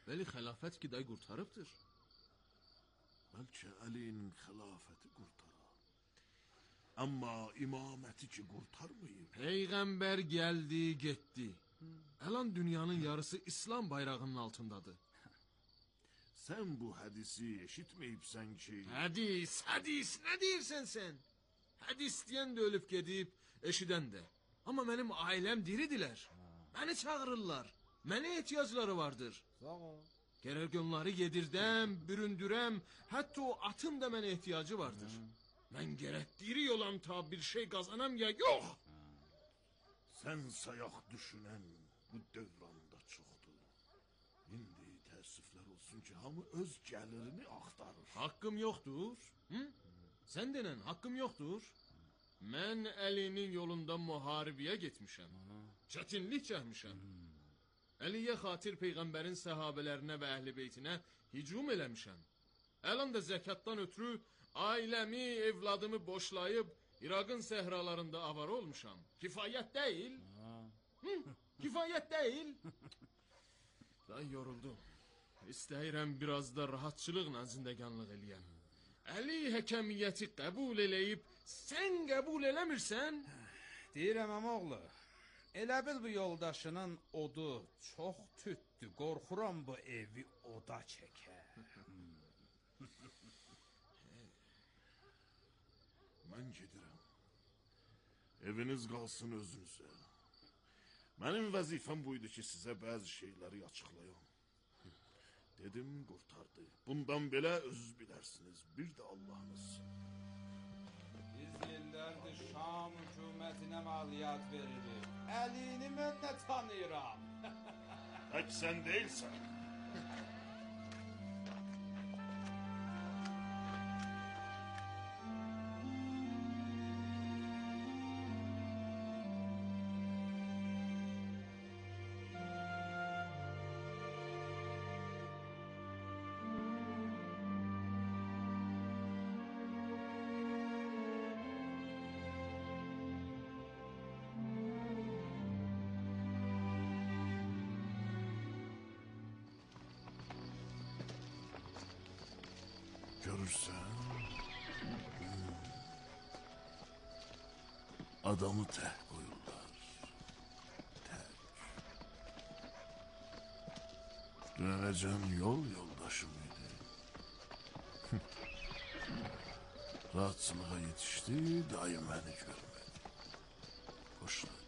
Veli xilafət qiday qurtarıbdır. Bəlkə Əlinin xilafəti qurtarar. Amma imaməti ki qurtarmayıb. Peyğəmbər gəldi, getdi. Əlan dünyanın yarısı İslam bayrağının altındadır. Sən bu hədisi eşitməyibsən ki... Hədis, hədis, nə deyirsən sən? Hədis deyən də ölüb gedib, eşidən də. Amma mənim ailəm diridilər. Məni çağırırlar. Mənə ehtiyacları vardır. Sağ ol. Gərək onları yedirdəm, büründürəm, hətta o atın da mənə ehtiyacı vardır. Mən gərək diri olan ta bir şey qazanam ya yox. Sən sayaq düşünən bu dövranda çoxdur. İndi təəssüflər olsun ki, hamı öz gəlirini axtarır. Haqqım yoxdur. Hı? Sən denən, haqqım yoxdur. Mən Əlinin yolunda müharibəyə getmişəm. Çətinlik çəkmişəm. Əliyə xatir Peyğəmbərin səhabələrinə və əhl-i beytinə hücum eləmişəm. Əlan da zəkatdan ötürü ailəmi, evladımı boşlayıb İraqın səhralarında avara olmuşam. Kifayət deyil. Hı? Kifayət deyil. Daha yoruldum. İstəyirəm biraz da rahatçılıqla zindəganlıq eləyəm. Əli həkəmiyyəti qəbul eləyib, sən qəbul eləmirsən? Deyirəm əmoğlu, elə bil bu yoldaşının odu çox tütdü, qorxuram bu evi oda çəkər. Mən gedirəm. Eviniz qalsın özünüzə. Mənim vəzifəm buydu ki, sizə bəzi şeyləri açıqlayam. Dedim, qurtardı. Bundan belə özünüz bilərsiniz. Bir də Allahınız. Biz illərdir Şam hükümətinə maliyyat veririk. Əlini mən də tanıyıram. Tək sən deyilsən. Görürsən, adamı tək qoyurlar, tək. Dönəcəm yol yoldaşım idi. Rahatçılığa yetişdi, dayı məni görmədi. Boşladı.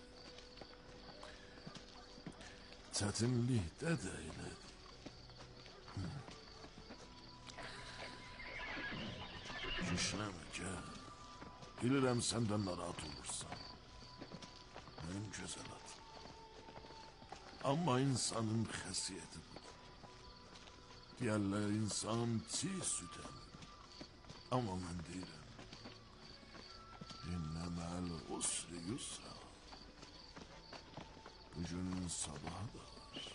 Çətinlikdə də elədi. Düşünəmə, gəl. Bilirəm, səndən narahat olursan. Mənim gözəl adım. Amma insanın xəsiyyəti budur. Deyərlər, insan çiğ süt əmir. Amma mən deyirəm, İnnəməl usri yusra. Bugünün sabahı da var.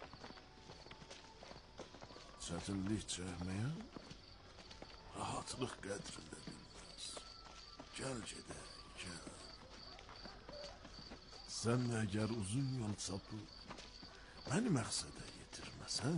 Çətinlik çəkməyə rahatlıq qədrində bilməz. Gəl gedək, gəl. Sən əgər uzun yol çapıb məni məqsədə yetirməsən,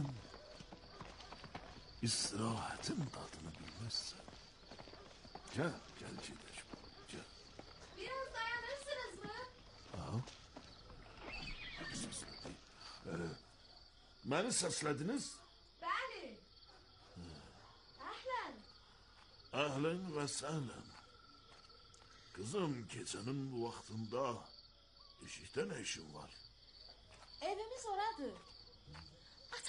istirahətin dadını bilməzsən. Gəl, gəl gedək, gəl. Biraz dayanırsınız mı? Aha. Məni səslədi. Ee, məni səslədiniz? Bəli. Əhlən. Əhlən və səhlən. Kızım, gecenin bu vaxtında eşikdə nə işin var? Evimiz oradır.